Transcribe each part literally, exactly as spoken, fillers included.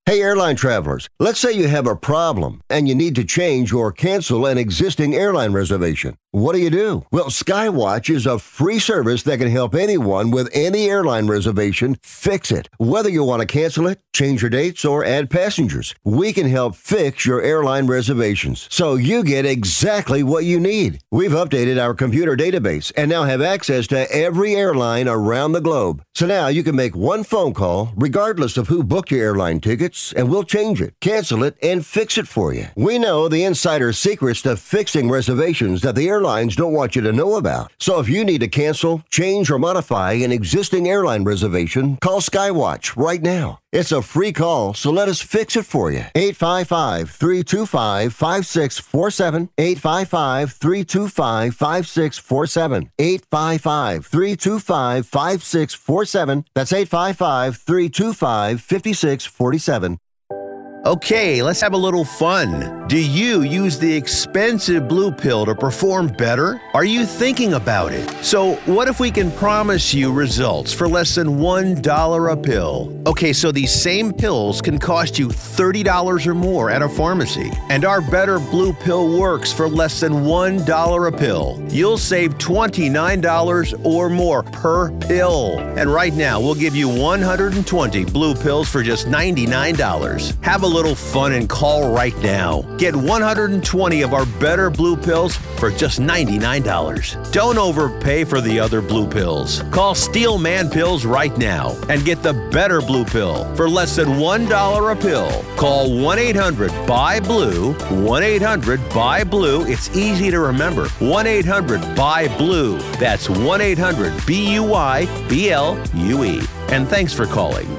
Hey, airline travelers, let's say you have a problem and you need to change or cancel an existing airline reservation. What do you do? Well, Skywatch is a free service that can help anyone with any airline reservation fix it. Whether you want to cancel it, change your dates, or add passengers, we can help fix your airline reservations so you get exactly what you need. We've updated our computer database and now have access to every airline around the globe. So now you can make one phone call regardless of who booked your airline tickets, and we'll change it, cancel it, and fix it for you. We know the insider secrets to fixing reservations that the airlines don't want you to know about. So if you need to cancel, change, or modify an existing airline reservation, call Skywatch right now. It's a free call, so let us fix it for you. eight five five, three two five, five six four seven. eight five five, three two five, five six four seven. eight five five, three two five, five six four seven. That's eight five five, three two five, five six four seven. Okay, let's have a little fun. Do you use the expensive blue pill to perform better? Are you thinking about it? So what if we can promise you results for less than one dollar a pill? Okay, so these same pills can cost you thirty dollars or more at a pharmacy. And our Better Blue Pill works for less than one dollar a pill. You'll save twenty-nine dollars or more per pill. And right now, we'll give you one hundred twenty blue pills for just ninety-nine dollars. Have a little fun and call right now. Get one hundred twenty of our Better Blue Pills for just ninety-nine dollars. Don't overpay for the other blue pills. Call Steel Man Pills right now and get the Better Blue Pill for less than one dollar a pill. Call one eight hundred B U Y blue, one eight hundred B U Y blue. It's easy to remember. one eight hundred B U Y blue. That's one eight hundred B U Y B L U E. And thanks for calling.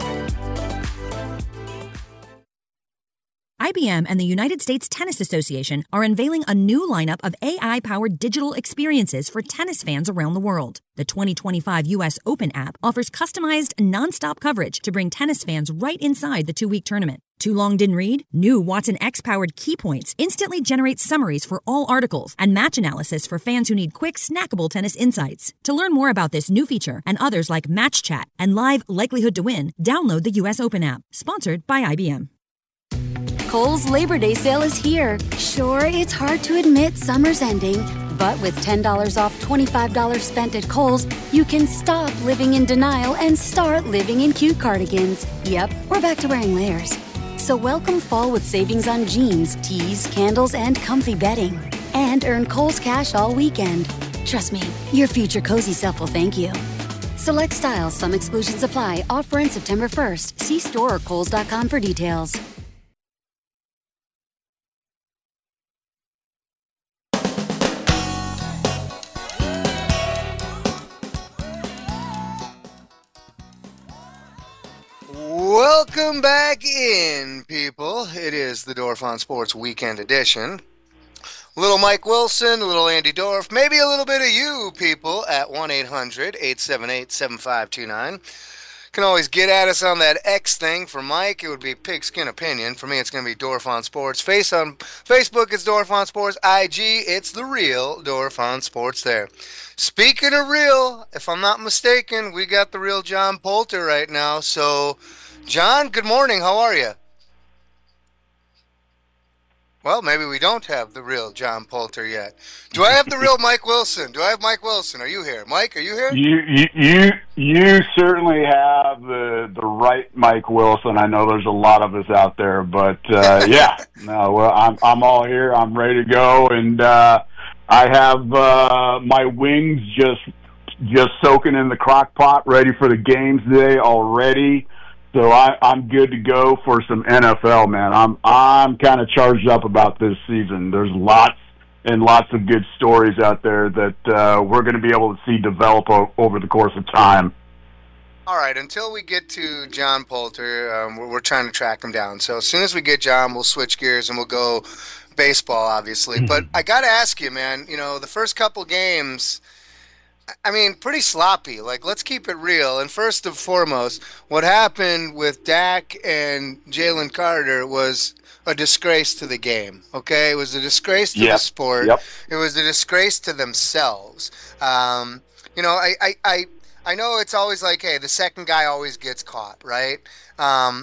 I B M and the United States Tennis Association are unveiling a new lineup of A I-powered digital experiences for tennis fans around the world. The twenty twenty-five U S Open app offers customized, nonstop coverage to bring tennis fans right inside the two-week tournament. Too long didn't read? New Watson X-powered Key Points instantly generates summaries for all articles and match analysis for fans who need quick, snackable tennis insights. To learn more about this new feature and others like Match Chat and Live Likelihood to Win, download the U S Open app. Sponsored by I B M. Kohl's Labor Day sale is here. Sure, it's hard to admit summer's ending, but with ten dollars off twenty-five dollars spent at Kohl's, you can stop living in denial and start living in cute cardigans. Yep, we're back to wearing layers. So welcome fall with savings on jeans, tees, candles, and comfy bedding. And earn Kohl's cash all weekend. Trust me, your future cozy self will thank you. Select styles, some exclusions apply. Offer in September first. See store or kohls dot com for details. Welcome back in, people. It is the Dorf on Sports Weekend Edition. Little Mike Wilson, little Andy Dorf, maybe a little bit of you, people, at one eight hundred, eight seven eight, seven five two nine. Can always get at us on that X thing. For Mike, it would be Pigskin Opinion. For me, it's going to be Dorf on Sports. Face on Facebook, it's Dorf on Sports. I G, it's the real Dorf on Sports there. Speaking of real, if I'm not mistaken, we got the real John Poulter right now. So, John, good morning. How are you? Well, maybe we don't have the real John Poulter yet. Do I have the real Mike Wilson? Do I have Mike Wilson? Are you here? Mike, are you here? You you you, you certainly have the the right Mike Wilson. I know there's a lot of us out there, but uh, yeah, no, well, I'm I'm all here. I'm ready to go, and uh, I have uh, my wings just just soaking in the crock pot, ready for the games today already. So I, I'm good to go for some N F L, man. I'm I'm kind of charged up about this season. There's lots and lots of good stories out there that uh, we're going to be able to see develop o- over the course of time. All right, until we get to John Poulter, um, we're, we're trying to track him down. So as soon as we get John, we'll switch gears and we'll go baseball, obviously. Mm-hmm. But I got to ask you, man, you know, the first couple games, I mean, pretty sloppy. Like, let's keep it real. And first and foremost, what happened with Dak and Jalen Carter was a disgrace to the game, okay? It was a disgrace to yep. the sport. Yep. It was a disgrace to themselves. Um, you know, I, I, I, I know it's always like, hey, the second guy always gets caught, right? Um,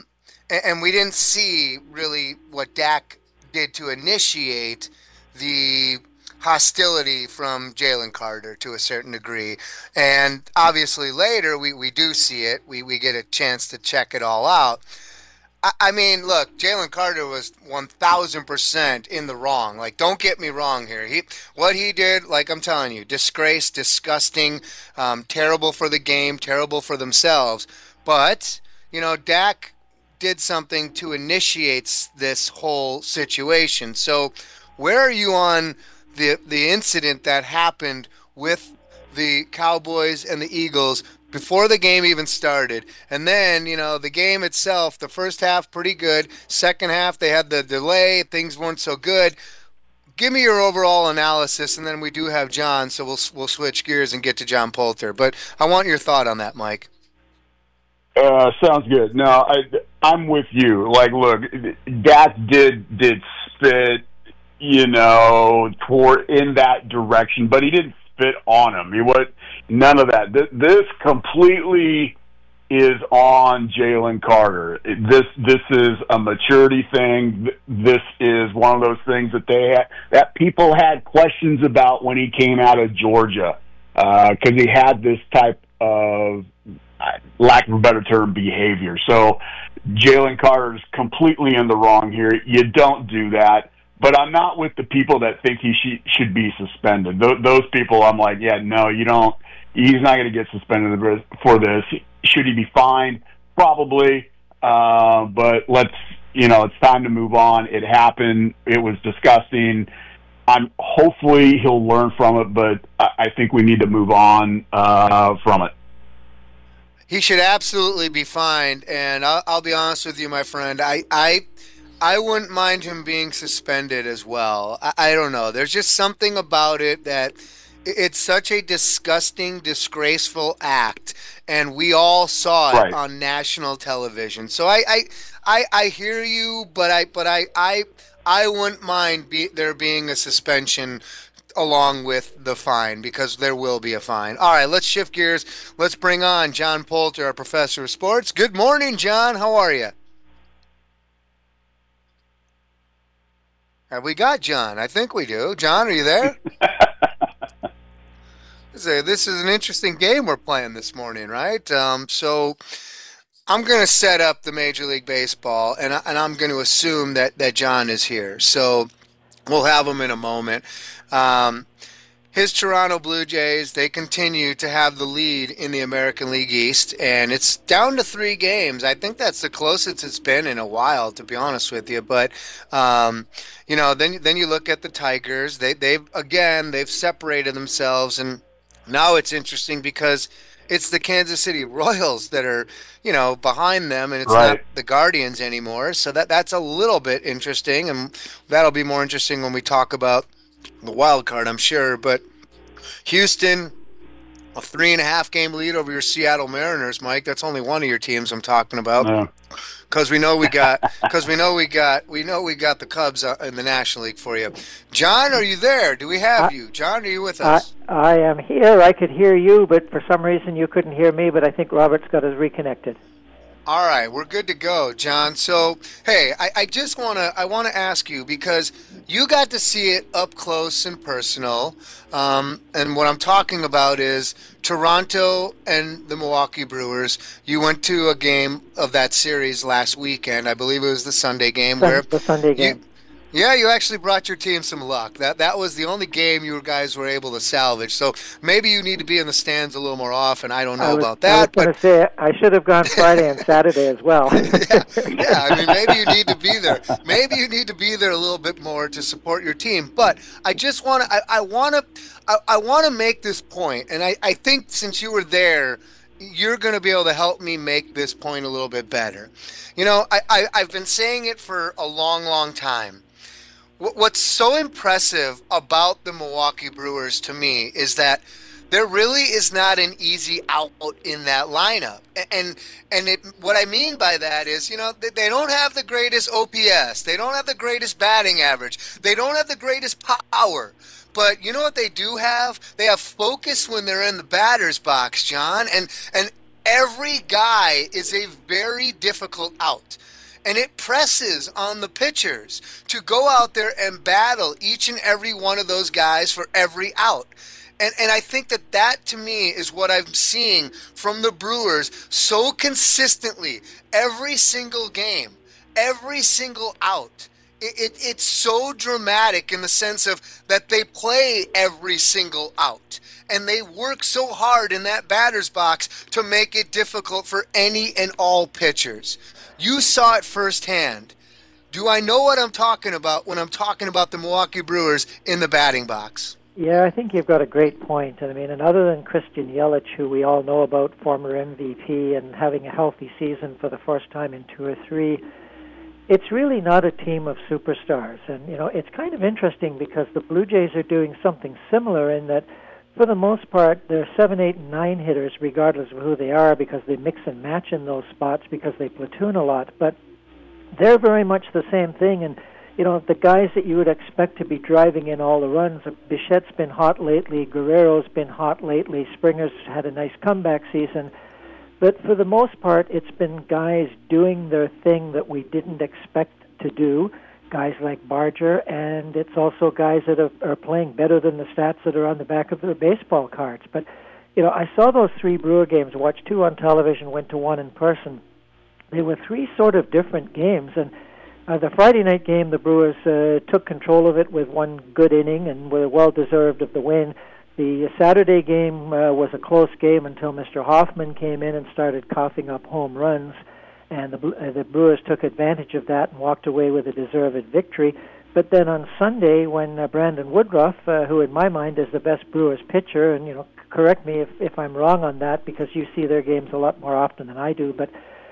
and, and we didn't see really what Dak did to initiate the hostility from Jalen Carter to a certain degree. And obviously later we, we do see it. We, we get a chance to check it all out. I, I mean, look, Jalen Carter was one thousand percent in the wrong. Like, don't get me wrong here. He What he did, like I'm telling you, disgrace, disgusting, um, terrible for the game, terrible for themselves. But, you know, Dak did something to initiate this whole situation. So where are you on the the incident that happened with the Cowboys and the Eagles before the game even started? And then, you know, the game itself, the first half pretty good. Second half they had the delay, things weren't so good. Give me your overall analysis, and then we do have John, so we'll we'll switch gears and get to John Poulter. But I want your thought on that, Mike. Uh, sounds good. No, I, I'm with you. Like, look, Dak did did spit, you know, toward in that direction, but he didn't spit on him. He was none of that. This, this completely is on Jalen Carter. This this is a maturity thing. This is one of those things that they had, that people had questions about when he came out of Georgia, because uh, he had this type of, lack of a better term, behavior. So Jalen Carter's completely in the wrong here. You don't do that. But I'm not with the people that think he sh- should be suspended. Th- those people, I'm like, yeah, no, you don't. He's not going to get suspended for this. Should he be fined? Probably. Uh, but let's, you know, it's time to move on. It happened. It was disgusting. I'm hopefully he'll learn from it, but I, I think we need to move on uh, from it. He should absolutely be fined, and I'll, I'll be honest with you, my friend. I, I, I wouldn't mind him being suspended as well. I, I don't know. There's just something about it that it's such a disgusting, disgraceful act, and we all saw it right. on national television. So I, I, I, I hear you, but I, but I, I, I wouldn't mind be, there being a suspension along with the fine, because there will be a fine. All right, let's shift gears. Let's bring on John Poulter, our professor of sports. Good morning, John. How are you? Have we got John? I think we do. John, are you there? This is an interesting game we're playing this morning, right? Um, so I'm going to set up the Major League Baseball, and, I, and I'm going to assume that, that John is here. So we'll have him in a moment. Um, his Toronto Blue Jays, they continue to have the lead in the American League East, and it's down to three games. I think that's the closest it's been in a while, to be honest with you. But, um, you know, then then you look at the Tigers. They, they've, again, they've separated themselves, and now it's interesting because it's the Kansas City Royals that are, you know, behind them, and it's right. not the Guardians anymore. So that that's a little bit interesting, and that'll be more interesting when we talk about the wild card, I'm sure. But Houston, a three and a half game lead over your Seattle Mariners, Mike. That's only one of your teams I'm talking about. Yeah. Because we know we got, because we know we got, we know we got the Cubs in the National League for you. John, are you there? Do we have I, you? John, are you with us? I, I am here. I could hear you, but for some reason you couldn't hear me. But I think Robert's got us reconnected. All right, we're good to go, John. So, hey, I, I just want to I want to ask you, because you got to see it up close and personal, um, and what I'm talking about is Toronto and the Milwaukee Brewers. You went to a game of that series last weekend. I believe it was the Sunday game. Sun, where the Sunday game. You, yeah, you actually brought your team some luck. That that was the only game you guys were able to salvage. So maybe you need to be in the stands a little more often. I don't know I was, about that. I was going to say I should have gone Friday and Saturday as well. yeah, yeah, I mean, maybe you need to be there. Maybe you need to be there a little bit more to support your team. But I just want to, I, I want to, I, I want to make this point, and I, I think since you were there, you're going to be able to help me make this point a little bit better. You know, I, I I've been saying it for a long, long time. What's so impressive about the Milwaukee Brewers to me is that there really is not an easy out in that lineup. And and it, what I mean by that is, you know, they don't have the greatest O P S. They don't have the greatest batting average. They don't have the greatest power. But you know what they do have? They have focus when they're in the batter's box, John. And, and every guy is a very difficult out. and it presses on the pitchers to go out there and battle each and every one of those guys for every out. And and I think that that, to me, is what I'm seeing from the Brewers so consistently every single game, every single out. It, it It's so dramatic in the sense of that they play every single out. And they work so hard in that batter's box to make it difficult for any and all pitchers. You saw it firsthand. Do I know what I'm talking about when I'm talking about the Milwaukee Brewers in the batting box? Yeah, I think you've got a great point. I mean, and other than Christian Yelich, who we all know about, former M V P, and having a healthy season for the first time in two or three, it's really not a team of superstars. And, you know, it's kind of interesting because the Blue Jays are doing something similar in that, for the most part, they're seven, eight, and nine hitters, regardless of who they are, because they mix and match in those spots, because they platoon a lot. But they're very much the same thing. And, you know, the guys that you would expect to be driving in all the runs, Bichette's been hot lately, Guerrero's been hot lately, Springer's had a nice comeback season. But for the most part, it's been guys doing their thing that we didn't expect to do, guys like Barger, and it's also guys that are, are playing better than the stats that are on the back of their baseball cards. But, you know, I saw those three Brewer games, watched two on television, went to one in person. They were three sort of different games, and Uh, the Friday night game, the Brewers uh, took control of it with one good inning and were well-deserved of the win. The Saturday game uh, was a close game until Mister Hoffman came in and started coughing up home runs, and the, uh, the Brewers took advantage of that and walked away with a deserved victory. But then on Sunday, when uh, Brandon Woodruff, uh, who in my mind is the best Brewers pitcher, and you know, correct me if, if I'm wrong on that because you see their games a lot more often than I do, but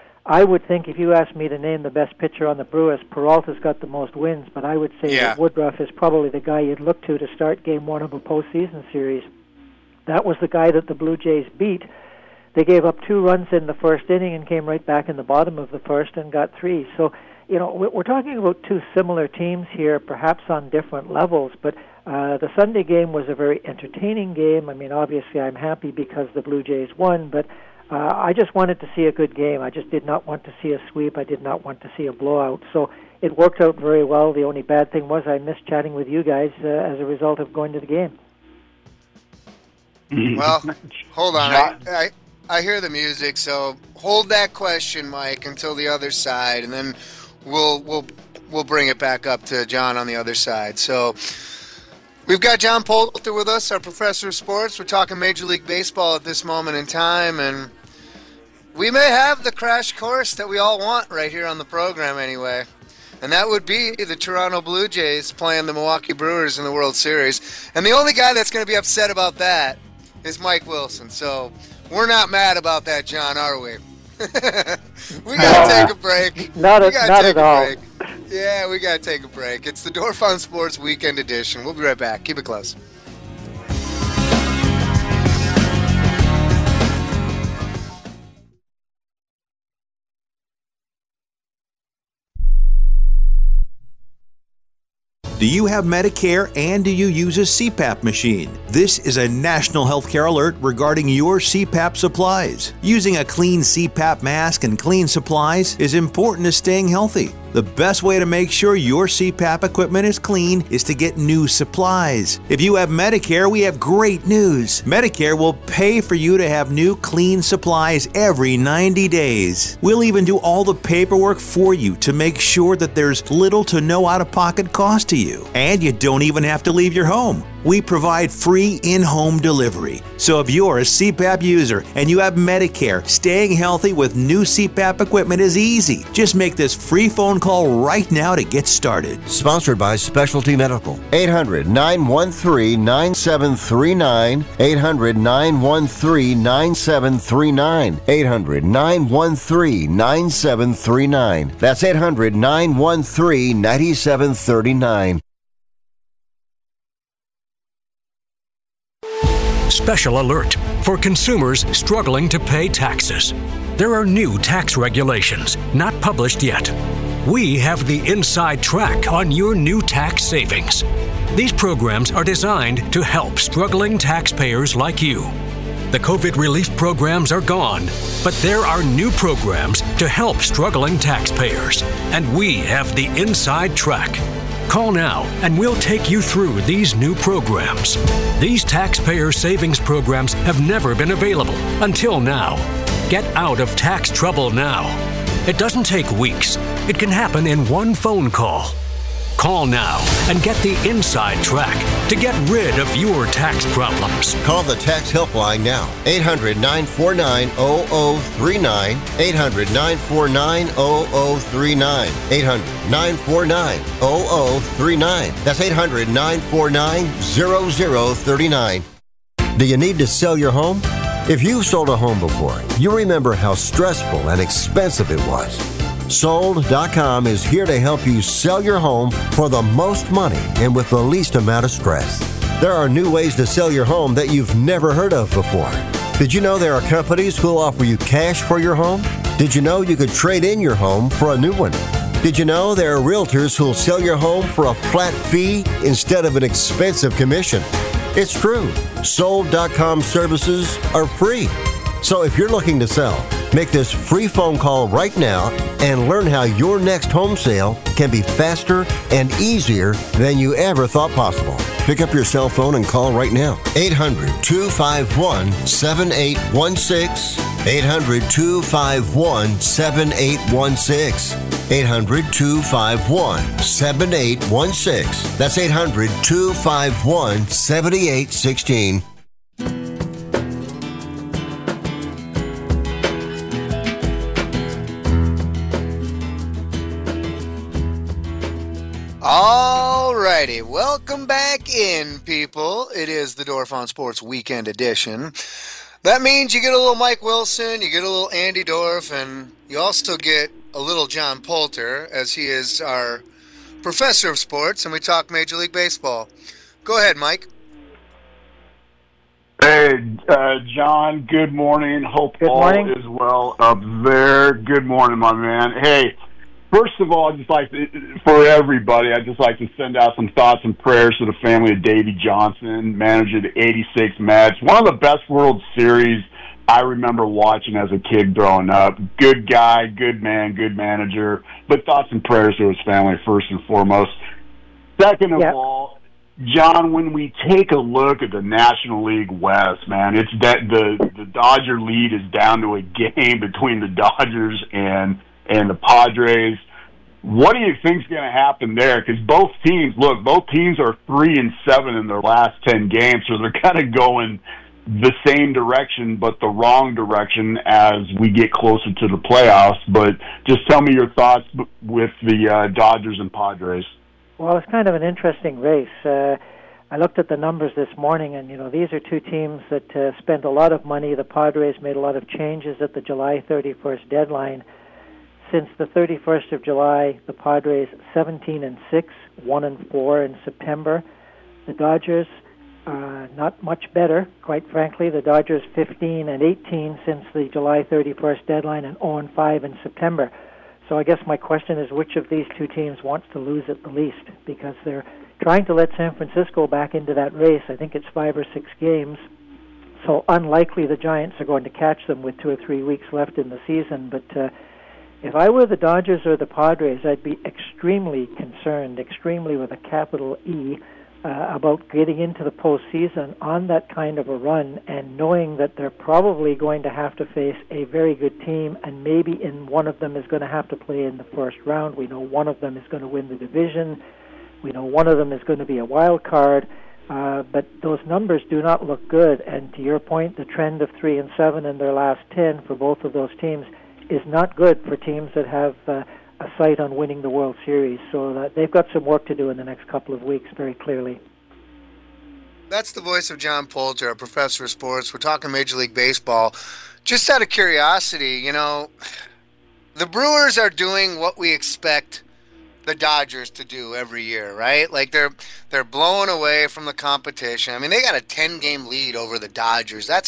I would think if you asked me to name the best pitcher on the Brewers, Peralta's got the most wins, but I would say yeah. that Woodruff is probably the guy you'd look to to start game one of a postseason series. That was the guy that the Blue Jays beat. They gave up two runs in the first inning and came right back in the bottom of the first and got three. So, you know, we're talking about two similar teams here, perhaps on different levels, but uh, the Sunday game was a very entertaining game. I mean, obviously I'm happy because the Blue Jays won, but Uh, I just wanted to see a good game. I just did not want to see a sweep. I did not want to see a blowout. So it worked out very well. The only bad thing was I missed chatting with you guys uh, as a result of going to the game. Well, hold on. I, I, I hear the music, so hold that question, Mike, until the other side, and then we'll we'll we'll bring it back up to John on the other side. So we've got John Poulter with us, our professor of sports. We're talking Major League Baseball at this moment in time, and we may have the crash course that we all want right here on the program anyway, and that would be the Toronto Blue Jays playing the Milwaukee Brewers in the World Series. And the only guy that's going to be upset about that is Mike Wilson. So we're not mad about that, John, are we? We got to take a break. Not, a, not at all. Break. Yeah, we got to take a break. It's the Dorf on Sports Weekend Edition. We'll be right back. Keep it close. Do you have Medicare and do you use a C PAP machine? This is a national healthcare alert regarding your C PAP supplies. Using a clean C PAP mask and clean supplies is important to staying healthy. The best way to make sure your C PAP equipment is clean is to get new supplies. If you have Medicare, we have great news. Medicare will pay for you to have new clean supplies every ninety days. We'll even do all the paperwork for you to make sure that there's little to no out-of-pocket cost to you. And you don't even have to leave your home. We provide free in-home delivery. So if you're a C PAP user and you have Medicare, staying healthy with new C PAP equipment is easy. Just make this free phone call right now to get started. Sponsored by Specialty Medical. eight hundred, nine one three, nine seven three nine. eight hundred, nine one three, nine seven three nine. eight hundred, nine one three, nine seven three nine. That's eight hundred, nine one three, nine seven three nine. Special alert for consumers struggling to pay taxes. There are new tax regulations not published yet. We have the inside track on your new tax savings. These programs are designed to help struggling taxpayers like you. The COVID relief programs are gone, but there are new programs to help struggling taxpayers, and we have the inside track. Call now and we'll take you through these new programs. These taxpayer savings programs have never been available until now. Get out of tax trouble now. It doesn't take weeks. It can happen in one phone call. Call now and get the inside track to get rid of your tax problems. Call the tax helpline now. eight hundred, nine four nine, zero zero three nine. eight hundred, nine four nine, zero zero three nine. eight hundred, nine four nine, zero zero three nine. That's eight hundred, nine four nine, zero zero three nine. Do you need to sell your home? If you've sold a home before, you remember how stressful and expensive it was. Sold dot com is here to help you sell your home for the most money and with the least amount of stress. There are new ways to sell your home that you've never heard of before. Did you know there are companies who'll offer you cash for your home? Did you know you could trade in your home for a new one? Did you know there are realtors who'll sell your home for a flat fee instead of an expensive commission? It's true. Sold dot com services are free. So if you're looking to sell, make this free phone call right now and learn how your next home sale can be faster and easier than you ever thought possible. Pick up your cell phone and call right now. eight hundred, two five one, seven eight one six. eight hundred, two five one, seven eight one six. eight hundred, two five one, seven eight one six. That's eight hundred, two five one, seven eight one six. Alrighty, welcome back in, people. It is the Dorf on Sports Weekend Edition. That means you get a little Mike Wilson, you get a little Andy Dorf, and you also get a little John Poulter, as he is our professor of sports, and we talk Major League Baseball. Go ahead, Mike. Hey, uh, John, good morning. Hope good all morning. is well up there. Good morning, my man. Hey, first of all, I'd just like to, for everybody, I'd just like to send out some thoughts and prayers to the family of Davey Johnson, manager of the eighty-six Mets. One of the best World Series I remember watching as a kid growing up. Good guy, good man, good manager. But thoughts and prayers to his family first and foremost. Second of yep. all, John, when we take a look at the National League West, man, it's that the the Dodger lead is down to a game between the Dodgers and and the Padres. What do you think's going to happen there? Because both teams, look, both teams are three and seven in their last ten games, so they're kind of going the same direction, but the wrong direction as we get closer to the playoffs. But just tell me your thoughts with the uh, Dodgers and Padres. Well, it's kind of an interesting race. Uh, I looked at the numbers this morning, and, you know, these are two teams that uh, spent a lot of money. The Padres made a lot of changes at the July thirty-first deadline. Since the thirty-first of July, the Padres seventeen and six, one and four in September. The Dodgers, uh, not much better, quite frankly. The Dodgers fifteen and eighteen since the July thirty-first deadline, and zero and five in September. So I guess my question is, which of these two teams wants to lose it the least? Because they're trying to let San Francisco back into that race. I think it's five or six games. So unlikely the Giants are going to catch them with two or three weeks left in the season. But uh, if I were the Dodgers or the Padres, I'd be extremely concerned, extremely with a capital E, uh, about getting into the postseason on that kind of a run and knowing that they're probably going to have to face a very good team, and maybe in one of them is going to have to play in the first round. We know one of them is going to win the division. We know one of them is going to be a wild card. Uh, but those numbers do not look good. And to your point, the trend of three and seven in their last ten for both of those teams is not good for teams that have uh, a sight on winning the World Series. So that they've got some work to do in the next couple of weeks, very clearly. That's the voice of John Poulter, a professor of sports. We're talking Major League Baseball. Just out of curiosity, you know, the Brewers are doing what we expect the Dodgers to do every year, right? Like they're they're blowing away from the competition. I mean, they got a ten-game lead over the Dodgers. That's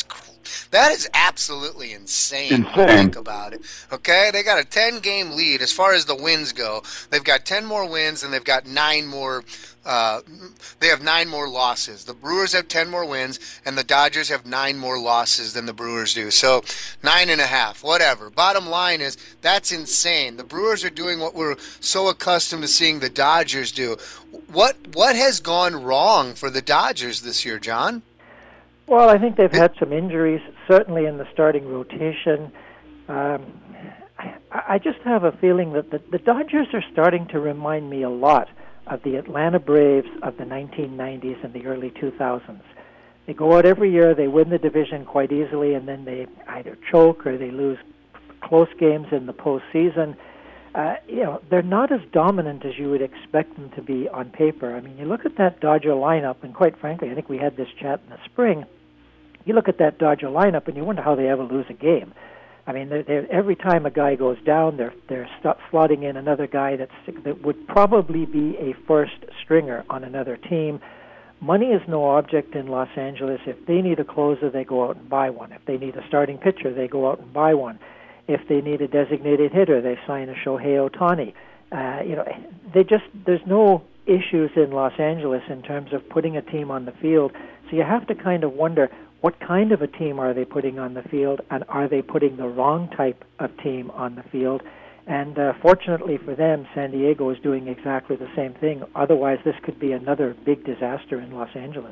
That is absolutely insane. Insane. When you think about it. Okay, they got a ten-game lead as far as the wins go. They've got ten more wins, and they've got nine more. Uh, they have nine more losses. The Brewers have ten more wins, and the Dodgers have nine more losses than the Brewers do. So nine and a half, whatever. Bottom line is that's insane. The Brewers are doing what we're so accustomed to seeing the Dodgers do. What what has gone wrong for the Dodgers this year, John? Well, I think they've had some injuries, certainly in the starting rotation. Um, I, I just have a feeling that the, the Dodgers are starting to remind me a lot of the Atlanta Braves of the nineteen nineties and the early two thousands. They go out every year, they win the division quite easily, and then they either choke or they lose close games in the postseason. Uh, you know, they're not as dominant as you would expect them to be on paper. I mean, you look at that Dodger lineup, and quite frankly, I think we had this chat in the spring. You look at that Dodger lineup, and you wonder how they ever lose a game. I mean, they're, they're, every time a guy goes down, they're they're st- slotting in another guy that's that would probably be a first stringer on another team. Money is no object in Los Angeles. If they need a closer, they go out and buy one. If they need a starting pitcher, they go out and buy one. If they need a designated hitter, they sign a Shohei Ohtani. Uh, you know, they just there's no issues in Los Angeles in terms of putting a team on the field. So you have to kind of wonder, what kind of a team are they putting on the field, and are they putting the wrong type of team on the field? And uh, fortunately for them, San Diego is doing exactly the same thing. Otherwise, this could be another big disaster in Los Angeles.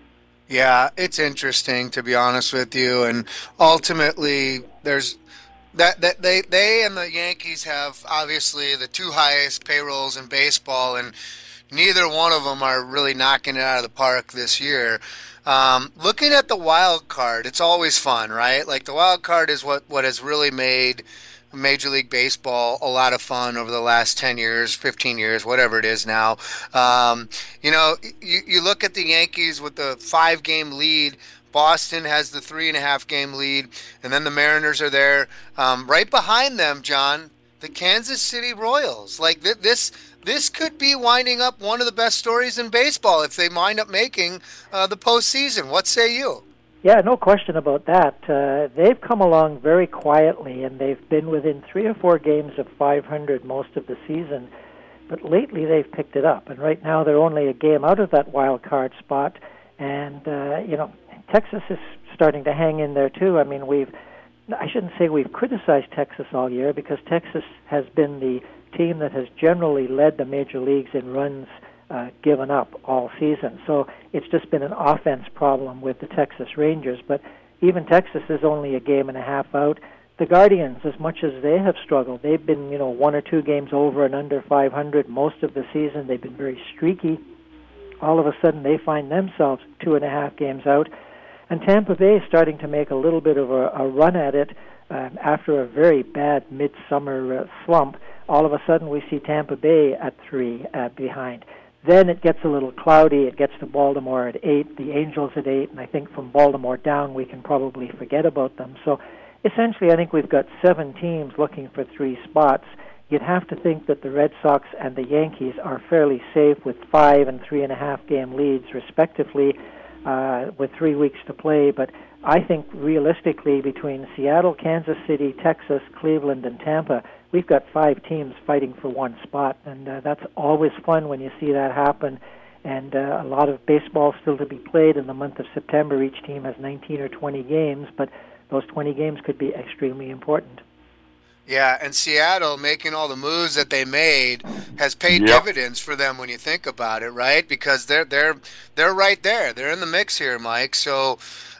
Yeah, it's interesting, to be honest with you. And ultimately, there's that that they they and the Yankees have obviously the two highest payrolls in baseball, and neither one of them are really knocking it out of the park this year. Um, looking at the wild card, it's always fun, right? Like the wild card is what, what has really made Major League Baseball a lot of fun over the last ten years, fifteen years, whatever it is now. Um, you know, you, you look at the Yankees with the five-game lead. Boston has the three-and-a-half-game lead, and then the Mariners are there. Um, right behind them, John, the Kansas City Royals. Like th- this... This could be winding up one of the best stories in baseball if they wind up making uh, the postseason. What say you? Yeah, no question about that. Uh, they've come along very quietly, and they've been within three or four games of five hundred most of the season. But lately they've picked it up, and right now they're only a game out of that wild card spot. And, uh, you know, Texas is starting to hang in there, too. I mean, we've, I shouldn't say we've criticized Texas all year, because Texas has been the team that has generally led the major leagues in runs uh, given up all season. So it's just been an offense problem with the Texas Rangers. But even Texas is only a game and a half out. The Guardians, as much as they have struggled, they've been, you know, one or two games over and under five hundred most of the season. They've been very streaky. All of a sudden, they find themselves two and a half games out. And Tampa Bay is starting to make a little bit of a, a run at it um, after a very bad midsummer uh, slump. All of a sudden, we see Tampa Bay at three uh, behind. Then it gets a little cloudy. It gets to Baltimore at eight, the Angels at eight, and I think from Baltimore down, we can probably forget about them. So essentially, I think we've got seven teams looking for three spots. You'd have to think that the Red Sox and the Yankees are fairly safe with five and three and a half game leads, respectively, uh, with three weeks to play. But I think realistically, between Seattle, Kansas City, Texas, Cleveland, and Tampa, we've got five teams fighting for one spot, and uh, that's always fun when you see that happen. And uh, a lot of baseball still to be played in the month of September. Each team has nineteen or twenty games, but those twenty games could be extremely important. Yeah, and Seattle making all the moves that they made has paid yep. dividends for them when you think about it, right? Because they're they're they're right there. They're in the mix here, Mike. So,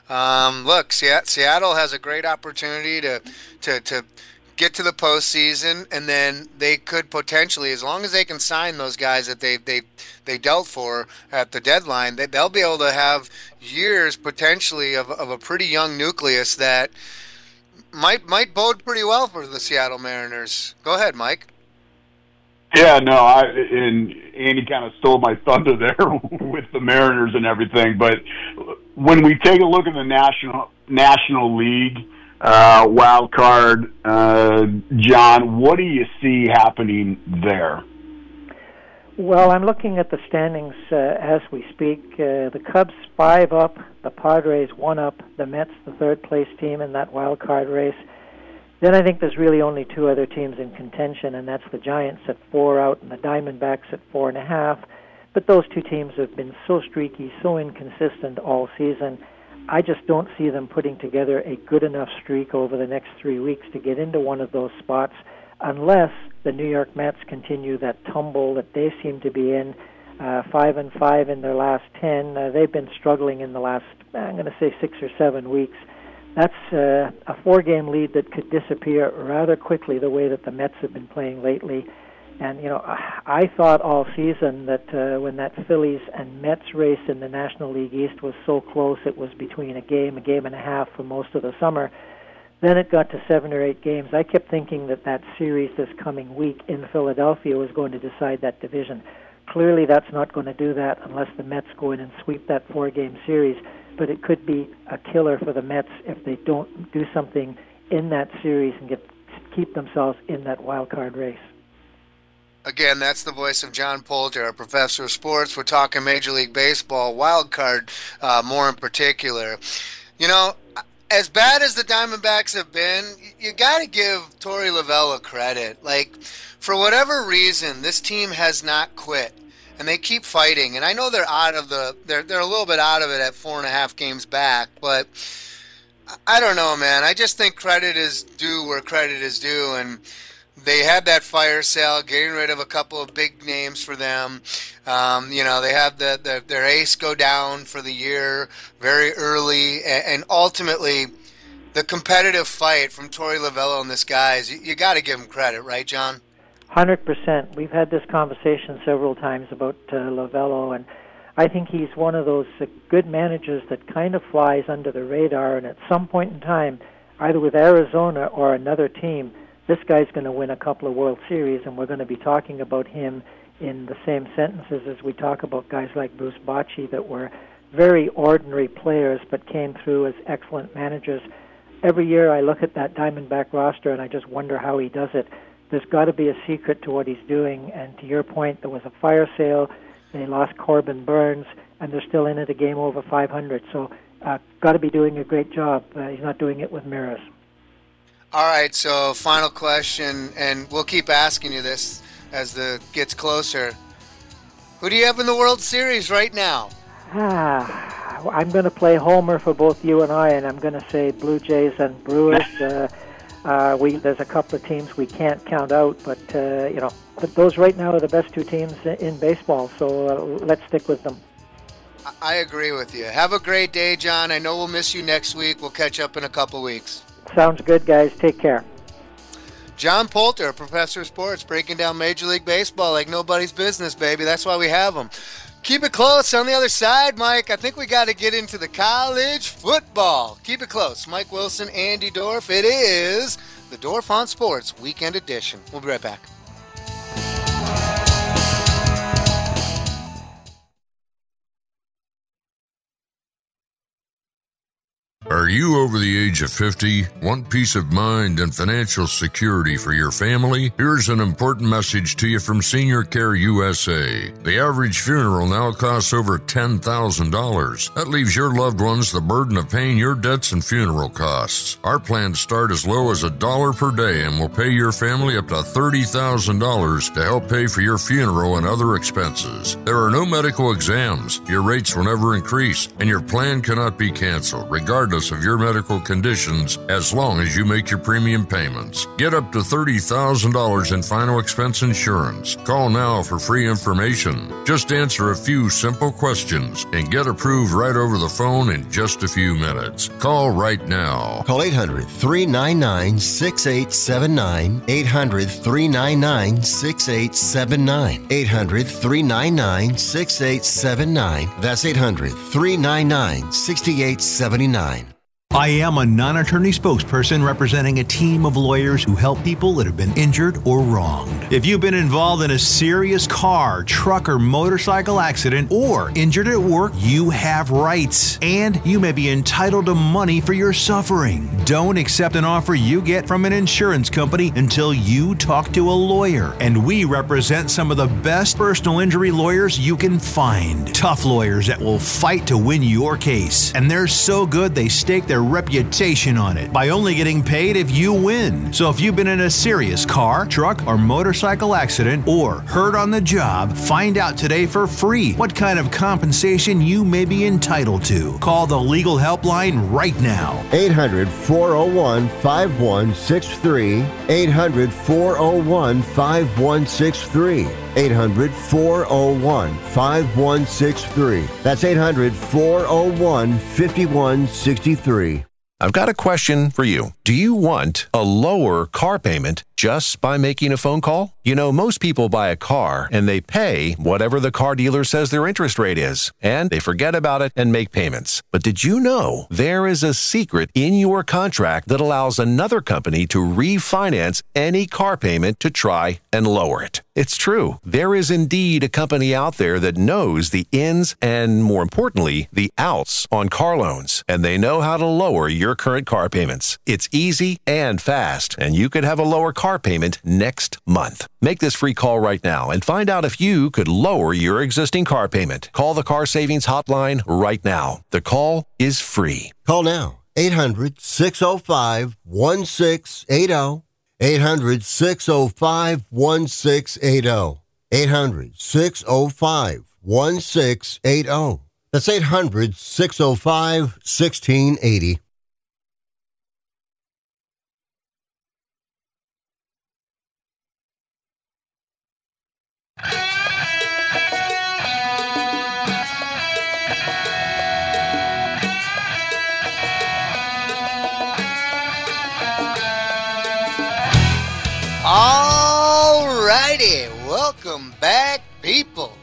um, look, Seattle has a great opportunity to to to. get to the postseason, and then they could potentially, as long as they can sign those guys that they they they dealt for at the deadline, they, they'll be able to have years potentially of of a pretty young nucleus that might might bode pretty well for the Seattle Mariners. Go ahead, Mike. Yeah, no, I and Andy kind of stole my thunder there with the Mariners and everything. But when we take a look at the National National League uh, wild card, uh, John, what do you see happening there? Well, I'm looking at the standings uh, as we speak. Uh, the Cubs five up, the Padres one up, the Mets the third place team in that wild card race. Then I think there's really only two other teams in contention, and that's the Giants at four out and the Diamondbacks at four and a half. But those two teams have been so streaky, so inconsistent all season. I just don't see them putting together a good enough streak over the next three weeks to get into one of those spots, unless the New York Mets continue that tumble that they seem to be in, uh, five and five in their last ten. Uh, they've been struggling in the last, I'm going to say, six or seven weeks. That's uh, a four-game lead that could disappear rather quickly the way that the Mets have been playing lately. And, you know, I thought all season that uh, when that Phillies and Mets race in the National League East was so close, it was between a game, a game and a half for most of the summer. Then it got to seven or eight games. I kept thinking that that series this coming week in Philadelphia was going to decide that division. Clearly that's not going to do that unless the Mets go in and sweep that four-game series. But it could be a killer for the Mets if they don't do something in that series and get keep themselves in that wild card race. Again, that's the voice of John Poulter, a professor of sports. We're talking Major League Baseball, wild card uh, more in particular. You know, as bad as the Diamondbacks have been, you got to give Torey Lovullo credit. Like, for whatever reason, this team has not quit. And they keep fighting, and I know they're out of the they're they're a little bit out of it at four and a half games back, but I don't know, man. I just think credit is due where credit is due, and they had that fire sale, getting rid of a couple of big names for them. Um, you know, they had the, the their ace go down for the year very early, and, and ultimately the competitive fight from Torey Lovullo and this guys. You, you got to give them credit, right, John? one hundred percent. We've had this conversation several times about uh, Lovullo, and I think he's one of those uh, good managers that kind of flies under the radar, and at some point in time, either with Arizona or another team, this guy's going to win a couple of World Series, and we're going to be talking about him in the same sentences as we talk about guys like Bruce Bochy that were very ordinary players but came through as excellent managers. Every year I look at that Diamondback roster, and I just wonder how he does it. There's got to be a secret to what he's doing, and to your point, there was a fire sale, they lost Corbin Burns, and they're still in it a game over five hundred, so uh, got to be doing a great job. Uh, he's not doing it with mirrors. All right, so final question, and we'll keep asking you this as the gets closer. Who do you have in the World Series right now? Ah, I'm going to play Homer for both you and I, and I'm going to say Blue Jays and Brewers. Uh, Uh, we there's a couple of teams we can't count out, but uh, you know, but those right now are the best two teams in baseball. So uh, let's stick with them. I agree with you. Have a great day, John. I know we'll miss you next week. We'll catch up in a couple weeks. Sounds good, guys. Take care. John Poulter, professor of sports, breaking down Major League Baseball like nobody's business, baby. That's why we have him. Keep it close. On the other side, Mike, I think we got to get into the college football. Keep it close. Mike Wilson, Andy Dorf. It is the Dorf on Sports Weekend Edition. We'll be right back. Are you over the age of fifty? Want peace of mind and financial security for your family? Here's an important message to you from Senior Care U S A. The average funeral now costs over ten thousand dollars. That leaves your loved ones the burden of paying your debts and funeral costs. Our plans start as low as a dollar per day and will pay your family up to thirty thousand dollars to help pay for your funeral and other expenses. There are no medical exams. Your rates will never increase, and your plan cannot be canceled, regardless of your medical conditions, as long as you make your premium payments. Get up to thirty thousand dollars in final expense insurance. Call now for free information. Just answer a few simple questions and get approved right over the phone in just a few minutes. Call right now. Call eight hundred, three nine nine, six eight seven nine, eight hundred, three nine nine, six eight seven nine, eight hundred, three nine nine, six eight seven nine. That's eight hundred, three nine nine, six eight seven nine. I am a non-attorney spokesperson representing a team of lawyers who help people that have been injured or wronged. If you've been involved in a serious car, truck, or motorcycle accident or injured at work, you have rights, and you may be entitled to money for your suffering. Don't accept an offer you get from an insurance company until you talk to a lawyer, and we represent some of the best personal injury lawyers you can find. Tough lawyers that will fight to win your case, and they're so good they stake their reputation on it by only getting paid if you win. So if you've been in a serious car, truck, or motorcycle accident or hurt on the job, find out today for free what kind of compensation you may be entitled to. Call the legal helpline right now. eight hundred, four oh one, five one six three. eight hundred, four oh one, five one six three. eight hundred, four oh one, five one six three. That's eight hundred, four oh one, five one six three. I've got a question for you. Do you want a lower car payment just by making a phone call? You know, most people buy a car and they pay whatever the car dealer says their interest rate is, and they forget about it and make payments. But did you know there is a secret in your contract that allows another company to refinance any car payment to try and lower it? It's true. There is indeed a company out there that knows the ins and, more importantly, the outs on car loans, and they know how to lower your current car payments. It's easy and fast, and you could have a lower car payment next month. Make this free call right now and find out if you could lower your existing car payment. Call the Car Savings Hotline right now. The call is free. Call now. eight hundred, six oh five, one six eight oh. eight hundred, six oh five, one six eight oh. eight hundred, six oh five, one six eight oh. That's eight hundred, six oh five, one six eight oh. Alrighty, welcome back, people.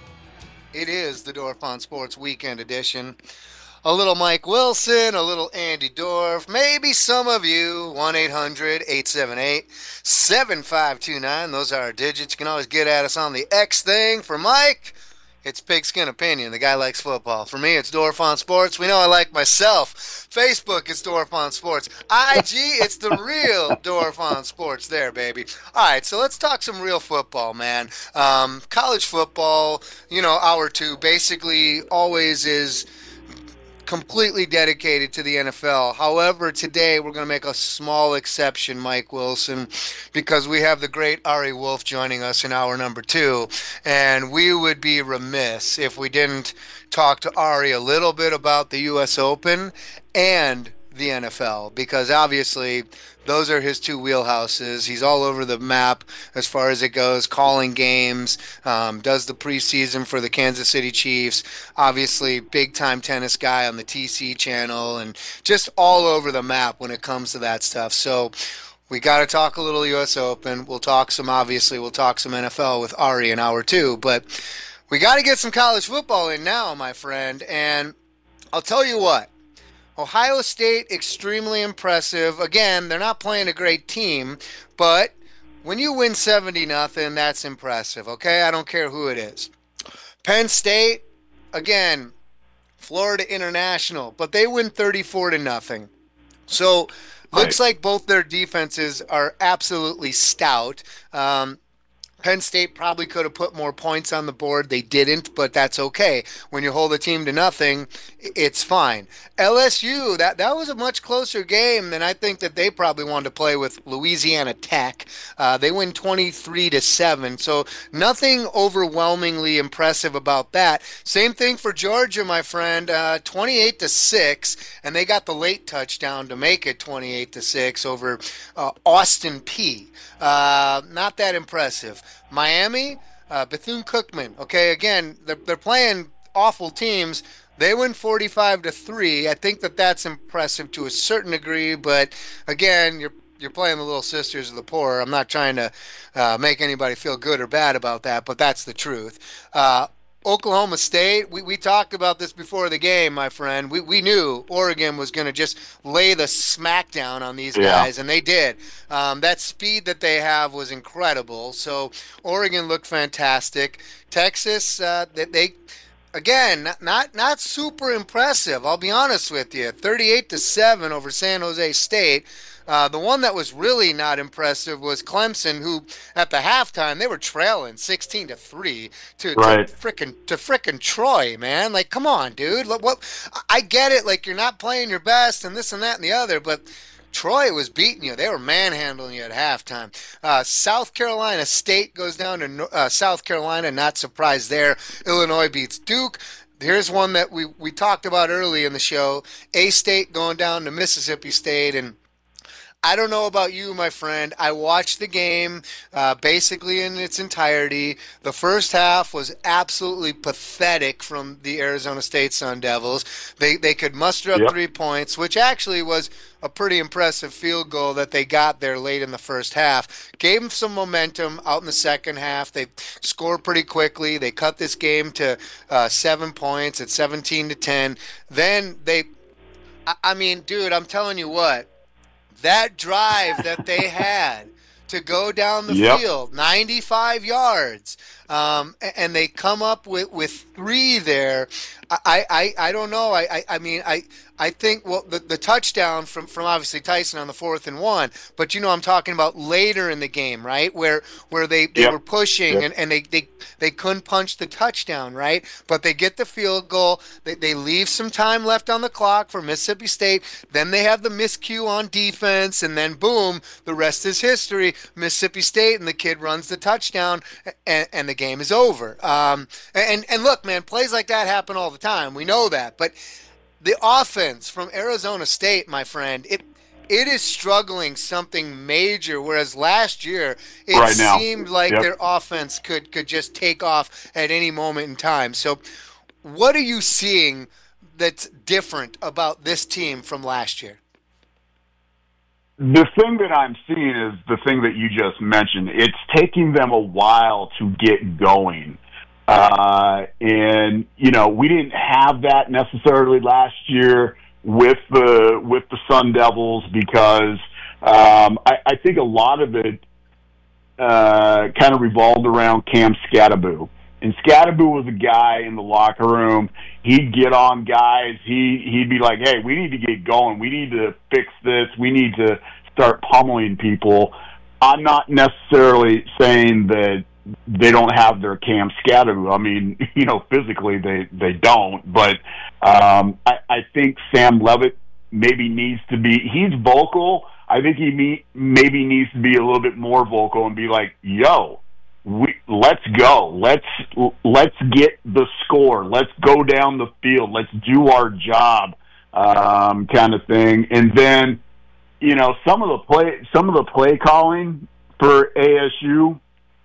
It is the Dorfon Sports Weekend Edition. A little Mike Wilson, a little Andy Dorf, maybe some of you. one eight hundred, eight seven eight, seven five two nine. Those are our digits. You can always get at us on the X thing. For Mike, it's Pigskin Opinion. The guy likes football. For me, it's Dorfon Sports. We know I like myself. Facebook, it's Dorfon Sports. I G, it's the real Dorfon Sports there, baby. All right, so let's talk some real football, man. Um, college football, you know, hour two, basically always is completely dedicated to the N F L. However, today we're going to make a small exception, Mike Wilson, because we have the great Ari Wolf joining us in hour number two, and we would be remiss if we didn't talk to Ari a little bit about the U S Open and the N F L, because obviously those are his two wheelhouses. He's all over the map as far as it goes, calling games, um, does the preseason for the Kansas City Chiefs, obviously big-time tennis guy on the T C channel, and just all over the map when it comes to that stuff. So we got to talk a little U S Open. We'll talk some, obviously, we'll talk some N F L with Ari in hour two, but we got to get some college football in now, my friend, and I'll tell you what. Ohio State, extremely impressive. Again, they're not playing a great team, but when you win seventy nothing, that's impressive, okay? I don't care who it is. Penn State, again, Florida International, but they win thirty-four to nothing. So, looks like both their defenses are absolutely stout. Um, Penn State probably could have put more points on the board. They didn't, but that's okay. When you hold a team to nothing, it's fine. L S U, that, that was a much closer game than I think that they probably wanted to play with Louisiana Tech. Uh, they win twenty-three to seven, so nothing overwhelmingly impressive about that. Same thing for Georgia, my friend, uh, twenty-eight to six, and they got the late touchdown to make it twenty-eight to six over uh, Austin Peay. Uh, not that impressive. Miami, uh, Bethune-Cookman. Okay, again, they're, they're playing awful teams. They win forty-five to three. I think that that's impressive to a certain degree, but again, you're you're playing the Little Sisters of the Poor. I'm not trying to uh, make anybody feel good or bad about that, but that's the truth. Uh, Oklahoma State, we, we talked about this before the game, my friend. We we knew Oregon was going to just lay the smackdown on these Yeah. guys, and they did. Um, that speed that they have was incredible. So Oregon looked fantastic. Texas, uh, they, they again, not, not not super impressive. I'll be honest with you. thirty-eight to seven over San Jose State. Uh, the one that was really not impressive was Clemson, who at the halftime they were trailing sixteen to three to Right. to frickin' to frickin' Troy, man. Like, come on, dude. Like, what? I get it. Like, you're not playing your best and this and that and the other, but Troy was beating you. They were manhandling you at halftime. Uh, South Carolina State goes down to uh, South Carolina. Not surprised there. Illinois beats Duke. Here's one that we we talked about early in the show. A-State going down to Mississippi State, and I don't know about you, my friend. I watched the game uh, basically in its entirety. The first half was absolutely pathetic from the Arizona State Sun Devils. They they could muster up Yep. three points, which actually was a pretty impressive field goal that they got there late in the first half. Gave them some momentum out in the second half. They scored pretty quickly. They cut this game to uh, seven points at seventeen to ten. Then they, I, I mean, dude, I'm telling you what. That drive that they had to go down the Yep. field, ninety-five yards, um, a- and they come up with, with three there. I, I, I don't know. I, I, I mean, I, I think well the, the touchdown from, from obviously Tyson on the fourth and one, but you know I'm talking about later in the game, right? Where where they, they Yep. were pushing Yep. and, and they, they they couldn't punch the touchdown, right? But they get the field goal. They they leave some time left on the clock for Mississippi State. Then they have the miscue on defense, and then boom, the rest is history. Mississippi State and the kid runs the touchdown, and, and the game is over. Um, and and look, man, plays like that happen all the time. We know that, but the offense from Arizona State, my friend, it it is struggling something major. Whereas last year, it Right now. seemed like Yep. their offense could could just take off at any moment in time. So, what are you seeing that's different about this team from last year? The thing that I'm seeing is the thing that you just mentioned. It's taking them a while to get going. Uh, and, you know, we didn't have that necessarily last year with the with the Sun Devils because um, I, I think a lot of it uh, kind of revolved around Cam Skattebo. And Skattebo was a guy in the locker room. He'd get on guys. He, he'd be like, hey, we need to get going. We need to fix this. We need to start pummeling people. I'm not necessarily saying that they don't have their Cam Skattebo. I mean, you know, physically they, they don't. But um, I, I think Sam Levitt maybe needs to be – he's vocal. I think he me, maybe needs to be a little bit more vocal and be like, yo, we, let's go. Let's let's get the score. Let's go down the field. Let's do our job, um, kind of thing. And then, you know, some of the play some of the play calling for A S U,